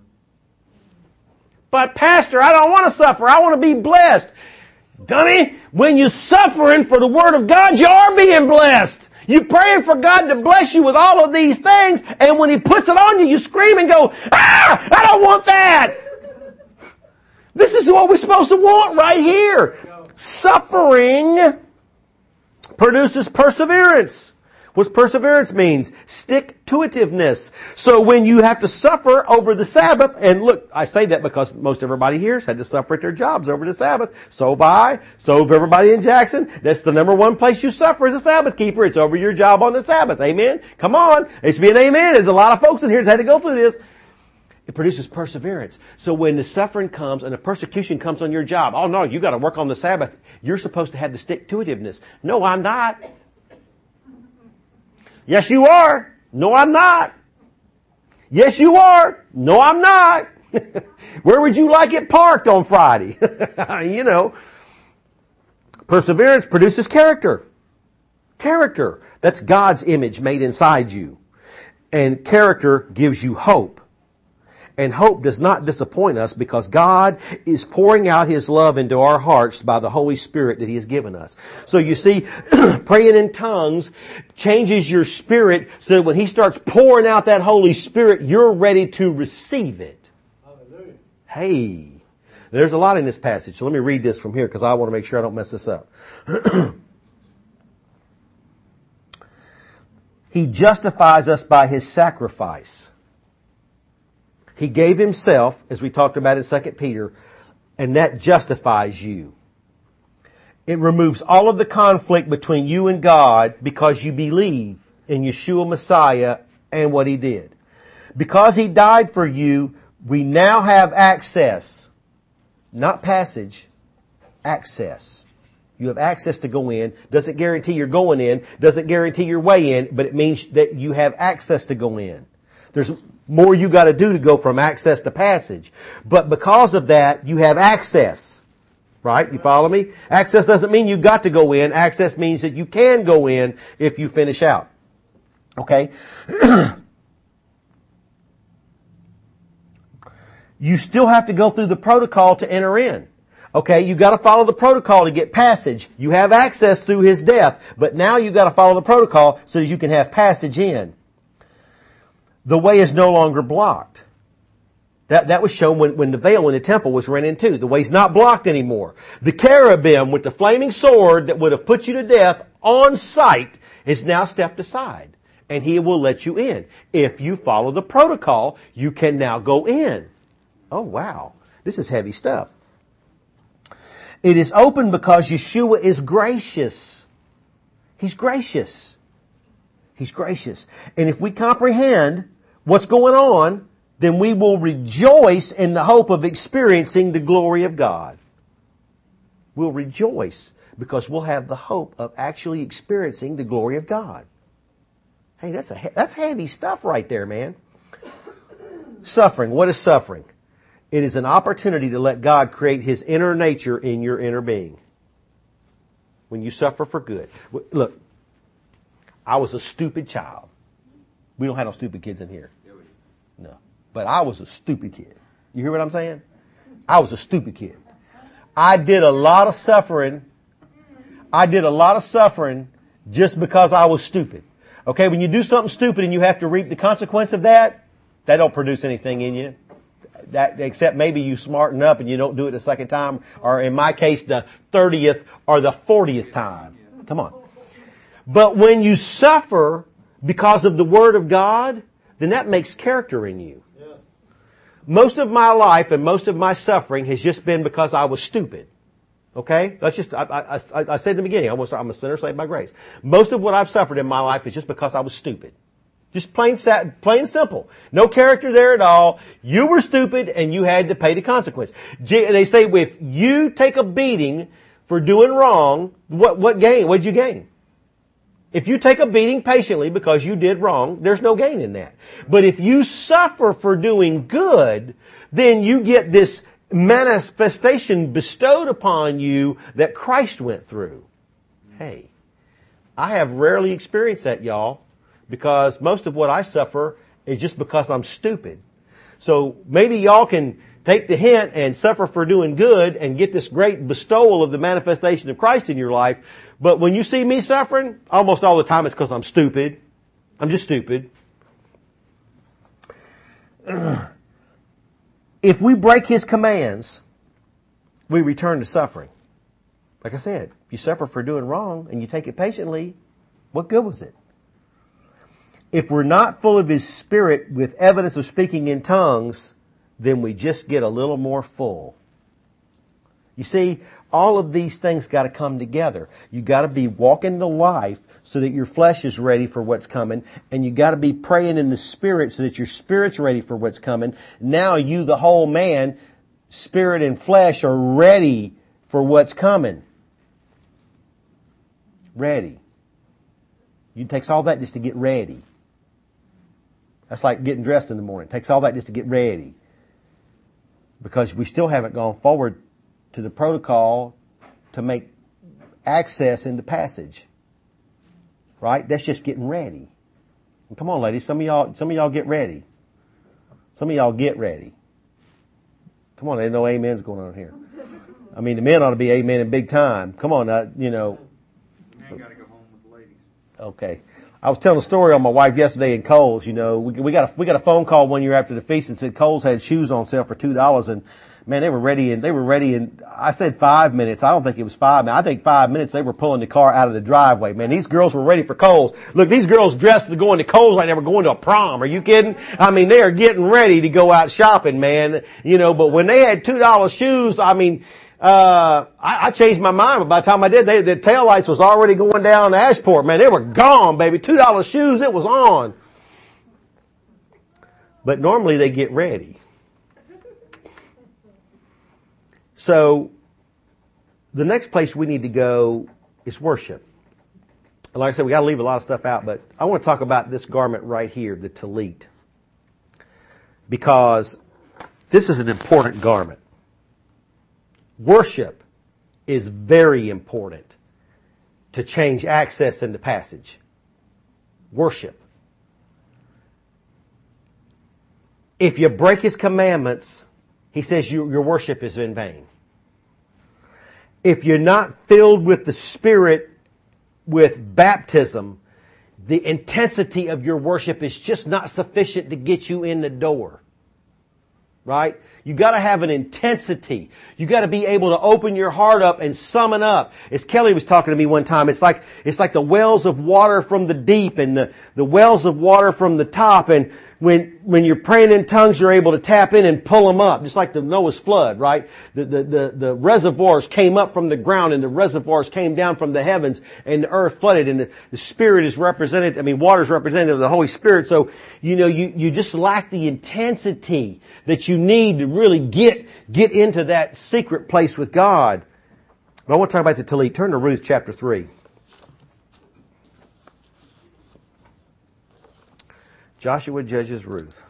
But Pastor, I don't want to suffer. I want to be blessed. Dummy, when you're suffering for the Word of God, you are being blessed. You're praying for God to bless you with all of these things, and when He puts it on you, you scream and go, ah, I don't want that. This is what we're supposed to want right here. Suffering produces perseverance. What perseverance means? Stick-to-itiveness. So when you have to suffer over the Sabbath, and look, I say that because most everybody here has had to suffer at their jobs over the Sabbath. So have I. So have everybody in Jackson. That's the number one place you suffer as a Sabbath keeper. It's over your job on the Sabbath. Amen? Come on. It should be an amen. There's a lot of folks in here that's had to go through this. It produces perseverance. So when the suffering comes and the persecution comes on your job, oh no, you got to work on the Sabbath. You're supposed to have the stick-to-itiveness. No, I'm not. Yes, you are. No, I'm not. Yes, you are. No, I'm not. Where would you like it parked on Friday? You know. Perseverance produces character. Character. That's God's image made inside you. And character gives you hope. And hope does not disappoint us because God is pouring out His love into our hearts by the Holy Spirit that He has given us. So you see, praying in tongues changes your spirit so that when He starts pouring out that Holy Spirit, you're ready to receive it. Hallelujah. Hey, there's a lot in this passage. So let me read this from here because I want to make sure I don't mess this up. He justifies us by His sacrifice. He gave Himself, as we talked about in Second Peter, and that justifies you. It removes all of the conflict between you and God because you believe in Yeshua Messiah and what He did. Because He died for you, we now have access. Not passage, access. You have access to go in. Doesn't guarantee you're going in. Doesn't guarantee your way in, but it means that you have access to go in. There's more you got to do to go from access to passage. But because of that, you have access. Right? You follow me? Access doesn't mean you got to go in. Access means that you can go in if you finish out. Okay? You still have to go through the protocol to enter in. Okay, you got to follow the protocol to get passage. You have access through His death, but now you got to follow the protocol so that you can have passage in. The way is no longer blocked. That, that was shown when, when the veil in the temple was rent in two. The way's not blocked anymore. The cherubim with the flaming sword that would have put you to death on sight is now stepped aside. And He will let you in. If you follow the protocol, you can now go in. Oh wow. This is heavy stuff. It is open because Yeshua is gracious. He's gracious. He's gracious. And if we comprehend what's going on, then we will rejoice in the hope of experiencing the glory of God. We'll rejoice because we'll have the hope of actually experiencing the glory of God. Hey, that's a that's heavy stuff right there, man. Suffering. What is suffering? It is an opportunity to let God create His inner nature in your inner being. When you suffer for good. Look, I was a stupid child. We don't have no stupid kids in here. No. But I was a stupid kid. You hear what I'm saying? I was a stupid kid. I did a lot of suffering. I did a lot of suffering just because I was stupid. Okay, when you do something stupid and you have to reap the consequence of that, that don't produce anything in you. That, except maybe you smarten up and you don't do it the second time, or in my case, the thirtieth or the fortieth time. Come on. But when you suffer because of the Word of God, then that makes character in you. Yes. Most of my life and most of my suffering has just been because I was stupid. Okay? That's just, I, I, I, I said in the beginning, I was, I'm a sinner saved by grace. Most of what I've suffered in my life is just because I was stupid. Just plain, plain simple. No character there at all. You were stupid and you had to pay the consequence. They say if you take a beating for for doing wrong, what, what gain? What'd you gain? If you take a beating patiently because you did wrong, there's no gain in that. But if you suffer for doing good, then you get this manifestation bestowed upon you that Christ went through. Hey, I have rarely experienced that, y'all, because most of what I suffer is just because I'm stupid. So maybe y'all can take the hint and suffer for doing good and get this great bestowal of the manifestation of Christ in your life. But when you see me suffering, almost all the time it's because I'm stupid. I'm just stupid. If we break His commands, we return to suffering. Like I said, if you suffer for doing wrong and you take it patiently, what good was it? If we're not full of His Spirit with evidence of speaking in tongues, then we just get a little more full. You see, all of these things got to come together. You got to be walking the life so that your flesh is ready for what's coming, and you got to be praying in the Spirit so that your spirit's ready for what's coming. Now you, the whole man, spirit and flesh, are ready for what's coming. Ready. It takes all that just to get ready. That's like getting dressed in the morning. It takes all that just to get ready. Because we still haven't gone forward to the protocol to make access into passage. Right? That's just getting ready. And come on, ladies. Some of y'all, some of y'all get ready. Some of y'all get ready. Come on, there's no amens going on here. I mean, the men ought to be amen in big time. Come on, uh, you know. Man got to go home with the ladies. Okay. I was telling a story on my wife yesterday in Kohl's. You know, we, we got a, we got a phone call one year after the feast and said Kohl's had shoes on sale for two dollars, and man, they were ready, and they were ready. And I said five minutes. I don't think it was five minutes. I think five minutes. They were pulling the car out of the driveway. Man, these girls were ready for Kohl's. Look, these girls dressed to go into Kohl's like they were going to a prom. Are you kidding? I mean, they are getting ready to go out shopping, man. You know, but when they had two dollar shoes, I mean. Uh, I, I changed my mind, but by the time I did, they, the taillights was already going down to Ashport. Man, they were gone, baby. Two dollar shoes, it was on. But normally they get ready. So, the next place we need to go is worship. And like I said, we got to leave a lot of stuff out, but I want to talk about this garment right here, the tallit. Because this is an important garment. Worship is very important to change access into passage. Worship. If you break His commandments, He says you, your worship is in vain. If you're not filled with the Spirit with baptism, the intensity of your worship is just not sufficient to get you in the door. Right? You gotta have an intensity. You gotta be able to open your heart up and summon up. As Kelly was talking to me one time, it's like, it's like the wells of water from the deep and the, the wells of water from the top. And when, when you're praying in tongues, you're able to tap in and pull them up. Just like the Noah's flood, right? The, the, the, the reservoirs came up from the ground and the reservoirs came down from the heavens and the earth flooded, and the, the Spirit is represented, I mean, water is representative of the Holy Spirit. So, you know, you, you just lack the intensity that you need to really get, get into that secret place with God. But I want to talk about the tallit. Turn to Ruth chapter three. Joshua judges Ruth.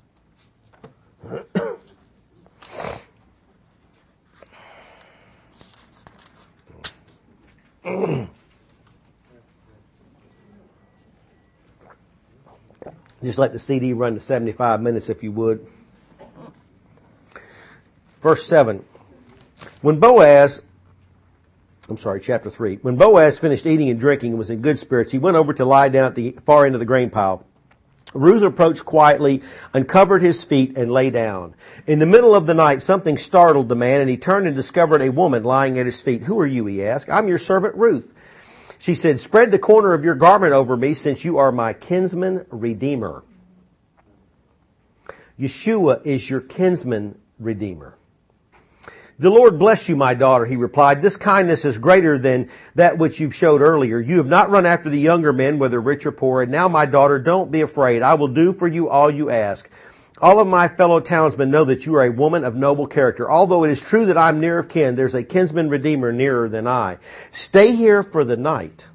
Just let the C D run to seventy-five minutes if you would. Verse seven. When Boaz, I'm sorry, chapter three. When Boaz finished eating and drinking and was in good spirits, he went over to lie down at the far end of the grain pile. Ruth approached quietly, uncovered his feet, and lay down. In the middle of the night, something startled the man, and he turned and discovered a woman lying at his feet. "Who are you?" he asked. "I'm your servant Ruth." She said, "Spread the corner of your garment over me, since you are my kinsman redeemer." Yeshua is your kinsman redeemer. "The Lord bless you, my daughter," he replied. "This kindness is greater than that which you showed earlier. You have not run after the younger men, whether rich or poor. And now, my daughter, don't be afraid. I will do for you all you ask. All of my fellow townsmen know that you are a woman of noble character. Although it is true that I'm near of kin, there's a kinsman redeemer nearer than I. Stay here for the night.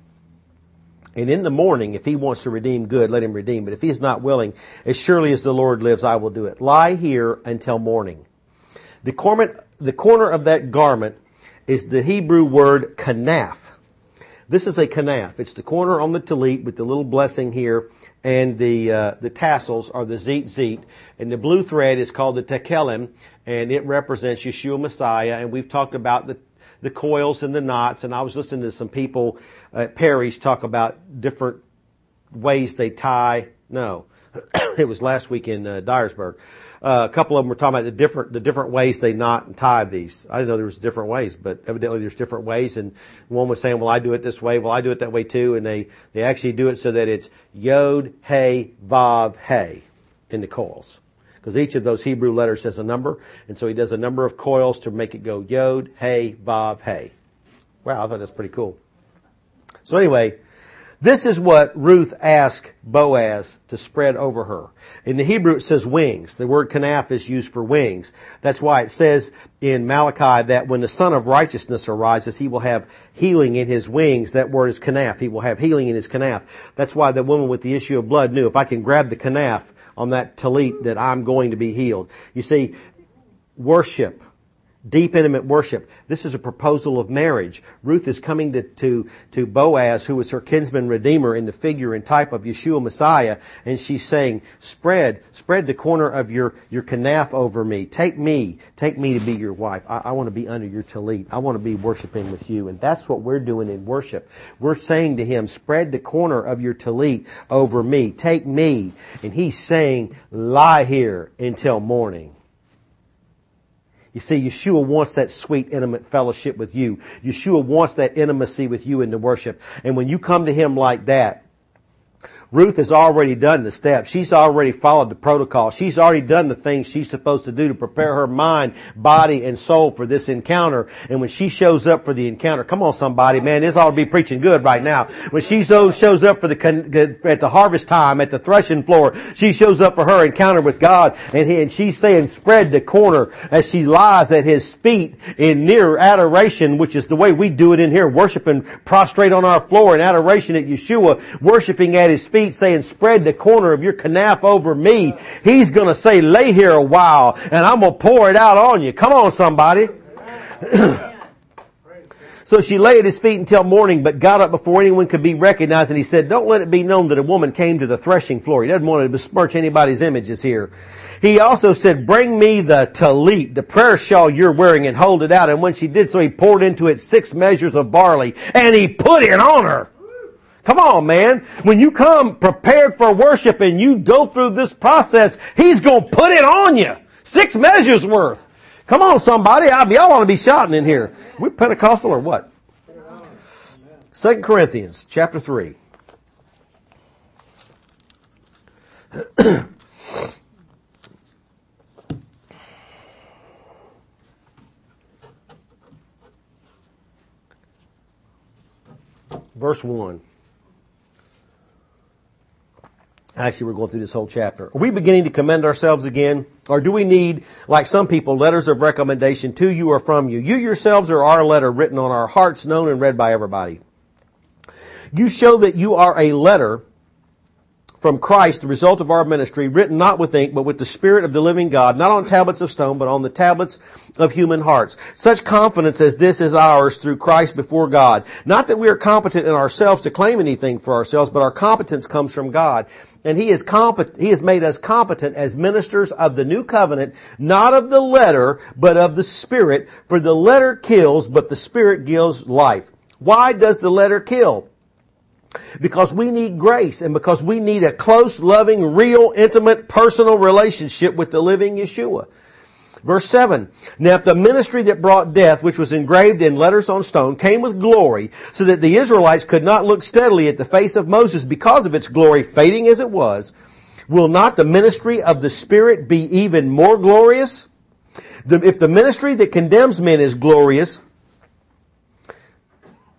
And in the morning, if he wants to redeem, good, let him redeem. But if he is not willing, as surely as the Lord lives, I will do it. Lie here until morning. The corner, the corner of that garment is the Hebrew word kanaf. This is a kanaf. It's the corner on the tallit with the little blessing here, and the uh, the tassels are the zit zit. And the blue thread is called the tekelim, and it represents Yeshua Messiah. And we've talked about the the coils and the knots, and I was listening to some people at Perry's talk about different ways they tie. No, it was last week in uh, Dyersburg. Uh, a couple of them were talking about the different the different ways they knot and tie these. I didn't know there was different ways, but evidently there's different ways. And one was saying, "Well, I do it this way. Well, I do it that way too." And they they actually do it so that it's Yod, Hey, Vav, Hey in the coils, because each of those Hebrew letters has a number, and so he does a number of coils to make it go Yod, Hey, Vav, Hey. Wow, I thought that's pretty cool. So anyway, this is what Ruth asked Boaz to spread over her. In the Hebrew it says wings. The word kanaf is used for wings. That's why it says in Malachi that when the Son of Righteousness arises, he will have healing in his wings. That word is kanaf. He will have healing in his kanaf. That's why the woman with the issue of blood knew, if I can grab the kanaf on that tallit, that I'm going to be healed. You see, worship. Deep, intimate worship. This is a proposal of marriage. Ruth is coming to, to, to Boaz, who is her kinsman redeemer in the figure and type of Yeshua Messiah. And she's saying, spread, spread the corner of your, your kanaf over me. Take me, take me to be your wife. I, I want to be under your tallit. I want to be worshiping with you. And that's what we're doing in worship. We're saying to him, spread the corner of your tallit over me. Take me. And he's saying, lie here until morning. You see, Yeshua wants that sweet, intimate fellowship with you. Yeshua wants that intimacy with you in the worship. And when you come to him like that, Ruth has already done the steps. She's already followed the protocol. She's already done the things she's supposed to do to prepare her mind, body, and soul for this encounter. And when she shows up for the encounter, come on somebody, man, this ought to be preaching good right now. When she shows up for the, at the harvest time, at the threshing floor, she shows up for her encounter with God, and, he, and she's saying, spread the corner as she lies at his feet in near adoration, which is the way we do it in here, worshiping prostrate on our floor in adoration at Yeshua, worshiping at his feet, saying, spread the corner of your kanaf over me. He's going to say, lay here a while, and I'm going to pour it out on you. Come on, somebody. So she lay at his feet until morning, but got up before anyone could be recognized. And he said, don't let it be known that a woman came to the threshing floor. He doesn't want to besmirch anybody's images here. He also said, bring me the tallit, the prayer shawl you're wearing, and hold it out. And when she did so, he poured into it six measures of barley, and he put it on her. Come on, man. When you come prepared for worship and you go through this process, he's going to put it on you. Six measures worth. Come on, somebody. I, y'all ought to be shouting in here. We're Pentecostal or what? Second Corinthians chapter three. Verse one. Actually, we're going through this whole chapter. Are we beginning to commend ourselves again? Or do we need, like some people, letters of recommendation to you or from you? You yourselves are our letter written on our hearts, known and read by everybody. You show that you are a letter from Christ, the result of our ministry, written not with ink, but with the Spirit of the living God, not on tablets of stone, but on the tablets of human hearts. Such confidence as this is ours through Christ before God. Not that we are competent in ourselves to claim anything for ourselves, but our competence comes from God. And He is competent, He has made us competent as ministers of the new covenant, not of the letter, but of the Spirit. For the letter kills, but the Spirit gives life. Why does the letter kill? Because we need grace, and because we need a close, loving, real, intimate, personal relationship with the living Yeshua. Verse seven. Now if the ministry that brought death, which was engraved in letters on stone, came with glory, so that the Israelites could not look steadily at the face of Moses because of its glory, fading as it was, will not the ministry of the Spirit be even more glorious? The, if the ministry that condemns men is glorious,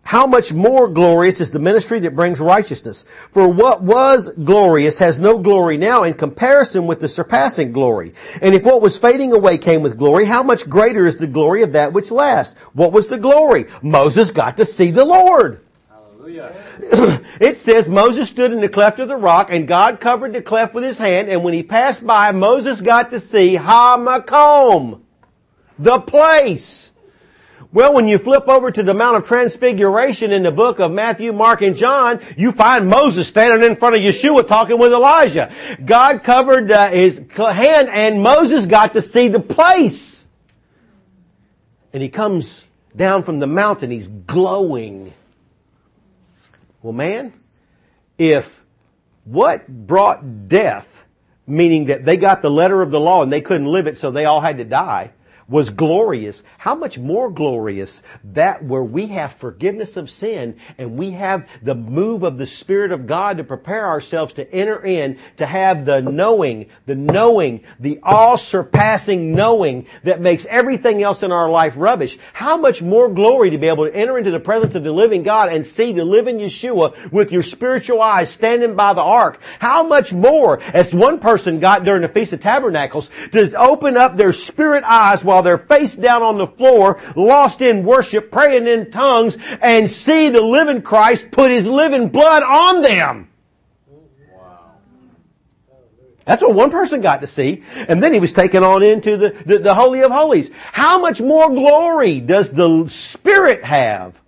how much more glorious is the ministry that brings righteousness? For what was glorious has no glory now in comparison with the surpassing glory. And if what was fading away came with glory, how much greater is the glory of that which lasts? What was the glory? Moses got to see the Lord. Hallelujah. It says Moses stood in the cleft of the rock and God covered the cleft with his hand, and when he passed by, Moses got to see Hamakom, the place. Well, when you flip over to the Mount of Transfiguration in the book of Matthew, Mark, and John, you find Moses standing in front of Yeshua talking with Elijah. God covered uh, his hand and Moses got to see the place. And he comes down from the mountain. He's glowing. Well, man, if what brought death, meaning that they got the letter of the law and they couldn't live it, so they all had to die, was glorious, how much more glorious that where we have forgiveness of sin and we have the move of the Spirit of God to prepare ourselves to enter in, to have the knowing, the knowing, the all-surpassing knowing that makes everything else in our life rubbish. How much more glory to be able to enter into the presence of the living God and see the living Yeshua with your spiritual eyes standing by the ark. How much more, as one person got during the Feast of Tabernacles, to open up their spirit eyes while they're face down on the floor, lost in worship, praying in tongues, and see the living Christ put His living blood on them. Wow. That's what one person got to see. And then he was taken on into the, the, the Holy of Holies. How much more glory does the Spirit have?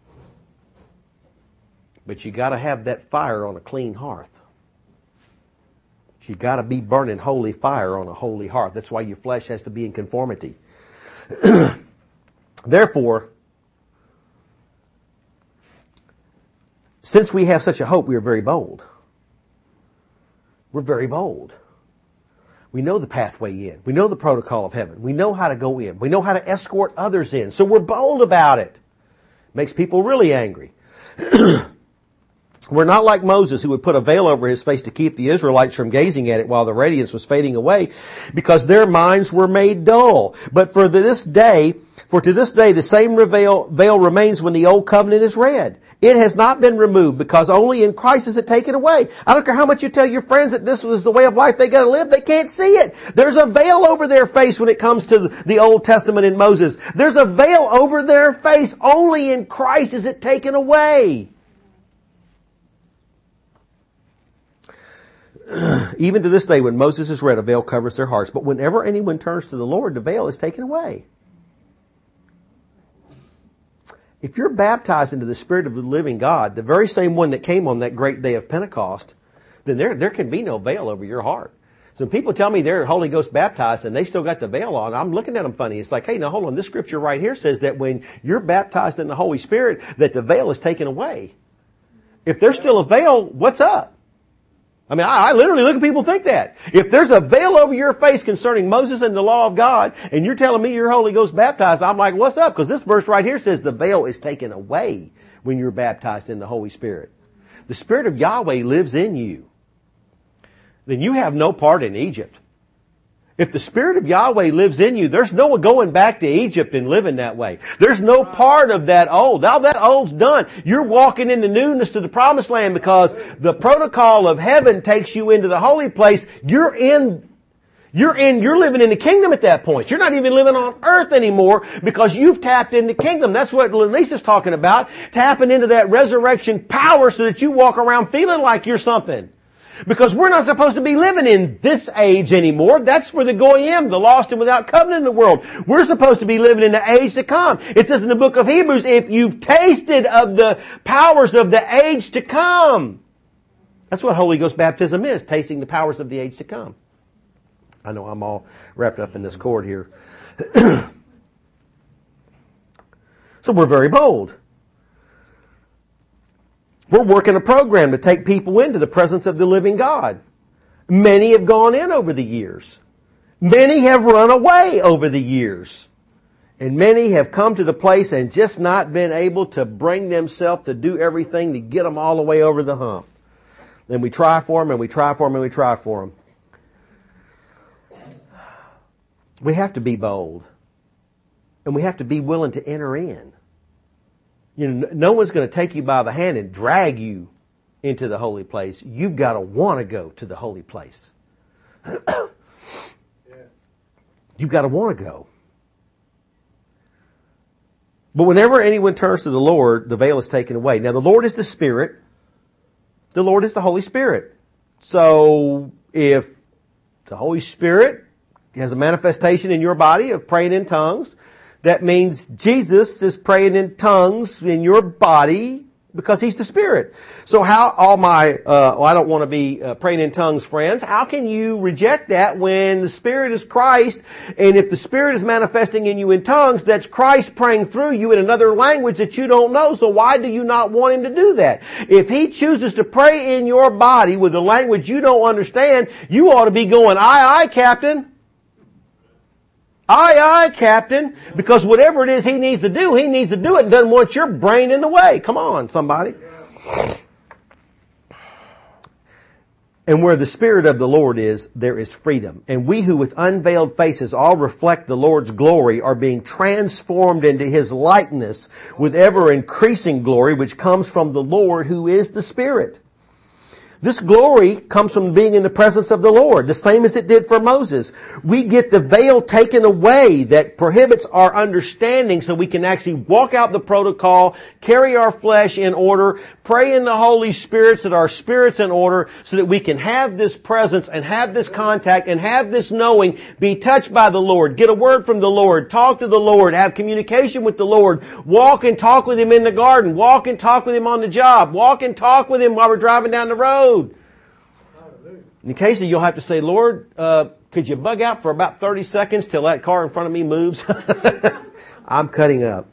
But you got to have that fire on a clean hearth. You got to be burning holy fire on a holy hearth. That's why your flesh has to be in conformity. Therefore, since we have such a hope, we are very bold. We're very bold. We know the pathway in. We know the protocol of heaven. We know how to go in. We know how to escort others in. So we're bold about it. Makes people really angry. We're not like Moses, who would put a veil over his face to keep the Israelites from gazing at it while the radiance was fading away, because their minds were made dull. But for this day, for to this day, the same veil, veil remains when the old covenant is read. It has not been removed, because only in Christ is it taken away. I don't care how much you tell your friends that this was the way of life they got to live, they can't see it. There's a veil over their face when it comes to the Old Testament in Moses. There's a veil over their face. Only in Christ is it taken away. Even to this day, when Moses is read, a veil covers their hearts. But whenever anyone turns to the Lord, the veil is taken away. If you're baptized into the Spirit of the living God, the very same one that came on that great day of Pentecost, then there, there can be no veil over your heart. So when people tell me they're Holy Ghost baptized and they still got the veil on, I'm looking at them funny. It's like, hey, now hold on. This scripture right here says that when you're baptized in the Holy Spirit, that the veil is taken away. If there's still a veil, what's up? I mean, I, I literally look at people and think that. If there's a veil over your face concerning Moses and the law of God, and you're telling me you're Holy Ghost baptized, I'm like, what's up? Because this verse right here says the veil is taken away when you're baptized in the Holy Spirit. The Spirit of Yahweh lives in you. Then you have no part in Egypt. If the Spirit of Yahweh lives in you, there's no going back to Egypt and living that way. There's no part of that old. Now that old's done. You're walking in the newness to the promised land, because the protocol of heaven takes you into the holy place. You're in, you're in, you're living in the kingdom at that point. You're not even living on earth anymore, because you've tapped into the kingdom. That's what Lisa's talking about. Tapping into that resurrection power so that you walk around feeling like you're something. Because we're not supposed to be living in this age anymore. That's for the Goyim, the lost and without covenant in the world. We're supposed to be living in the age to come. It says in the book of Hebrews, if you've tasted of the powers of the age to come. That's what Holy Ghost baptism is, tasting the powers of the age to come. I know I'm all wrapped up in this cord here. So we're very bold. We're working a program to take people into the presence of the living God. Many have gone in over the years. Many have run away over the years. And many have come to the place and just not been able to bring themselves to do everything to get them all the way over the hump. Then we try for them and we try for them and we try for them. We have to be bold. And we have to be willing to enter in. You know, no one's going to take you by the hand and drag you into the holy place. You've got to want to go to the holy place. You've got to want to go. But whenever anyone turns to the Lord, the veil is taken away. Now, the Lord is the Spirit. The Lord is the Holy Spirit. So, if the Holy Spirit has a manifestation in your body of praying in tongues, that means Jesus is praying in tongues in your body because He's the Spirit. So how, all my, uh, well, I don't want to be uh, praying in tongues friends, how can you reject that when the Spirit is Christ, and if the Spirit is manifesting in you in tongues, that's Christ praying through you in another language that you don't know, so why do you not want Him to do that? If He chooses to pray in your body with a language you don't understand, you ought to be going, aye, aye, Captain. Aye, aye, Captain. Because whatever it is He needs to do, He needs to do it and doesn't want your brain in the way. Come on, somebody. And where the Spirit of the Lord is, there is freedom. And we who with unveiled faces all reflect the Lord's glory are being transformed into His likeness with ever increasing glory, which comes from the Lord who is the Spirit. This glory comes from being in the presence of the Lord, the same as it did for Moses. We get the veil taken away that prohibits our understanding so we can actually walk out the protocol, carry our flesh in order, pray in the Holy Spirit so that our spirit's in order, so that we can have this presence and have this contact and have this knowing, be touched by the Lord, get a word from the Lord, talk to the Lord, have communication with the Lord, walk and talk with Him in the garden, walk and talk with Him on the job, walk and talk with Him while we're driving down the road. And occasionally you'll have to say, Lord, uh, could you bug out for about thirty seconds till that car in front of me moves? I'm cutting up.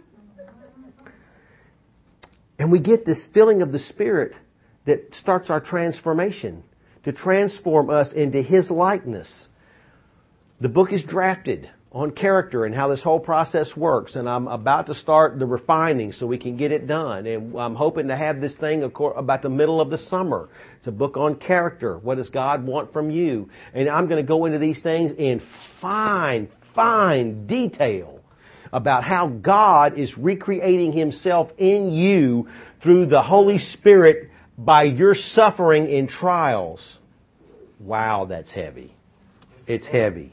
And we get this filling of the Spirit that starts our transformation, to transform us into His likeness. The book is drafted on character and how this whole process works. And I'm about to start the refining so we can get it done. And I'm hoping to have this thing about the middle of the summer. It's a book on character. What does God want from you? And I'm going to go into these things in fine, fine detail about how God is recreating Himself in you through the Holy Spirit by your suffering in trials. Wow, that's heavy. It's heavy.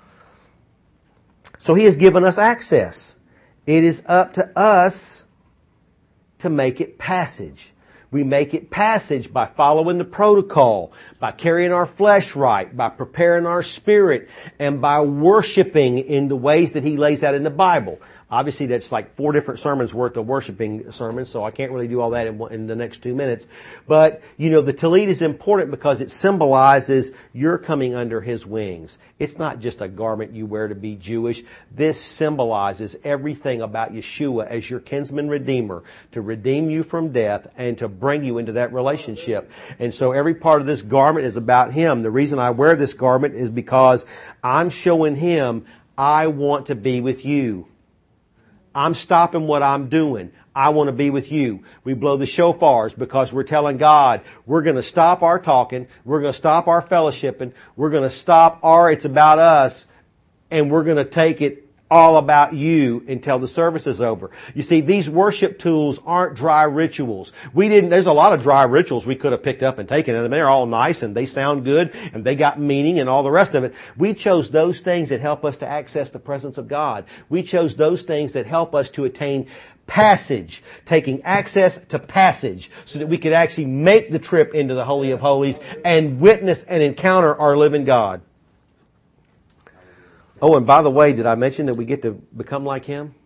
So He has given us access. It is up to us to make it passage. We make it passage by following the protocol, by carrying our flesh right, by preparing our spirit, and by worshiping in the ways that He lays out in the Bible. Obviously, that's like four different sermons worth of worshiping sermons, so I can't really do all that in, in the next two minutes. But, you know, the tallit is important because it symbolizes you're coming under His wings. It's not just a garment you wear to be Jewish. This symbolizes everything about Yeshua as your kinsman redeemer, to redeem you from death and to bring you into that relationship. And so every part of this garment is about Him. The reason I wear this garment is because I'm showing Him I want to be with you. I'm stopping what I'm doing. I want to be with you. We blow the shofars because we're telling God we're going to stop our talking. We're going to stop our fellowshipping. We're going to stop our it's about us. And we're going to take it all about you until the service is over. You see, these worship tools aren't dry rituals. We didn't, there's a lot of dry rituals we could have picked up and taken, and they're all nice and they sound good and they got meaning and all the rest of it. We chose those things that help us to access the presence of God. We chose those things that help us to attain passage, taking access to passage so that we could actually make the trip into the Holy of Holies and witness and encounter our living God. Oh, and by the way, did I mention that we get to become like Him?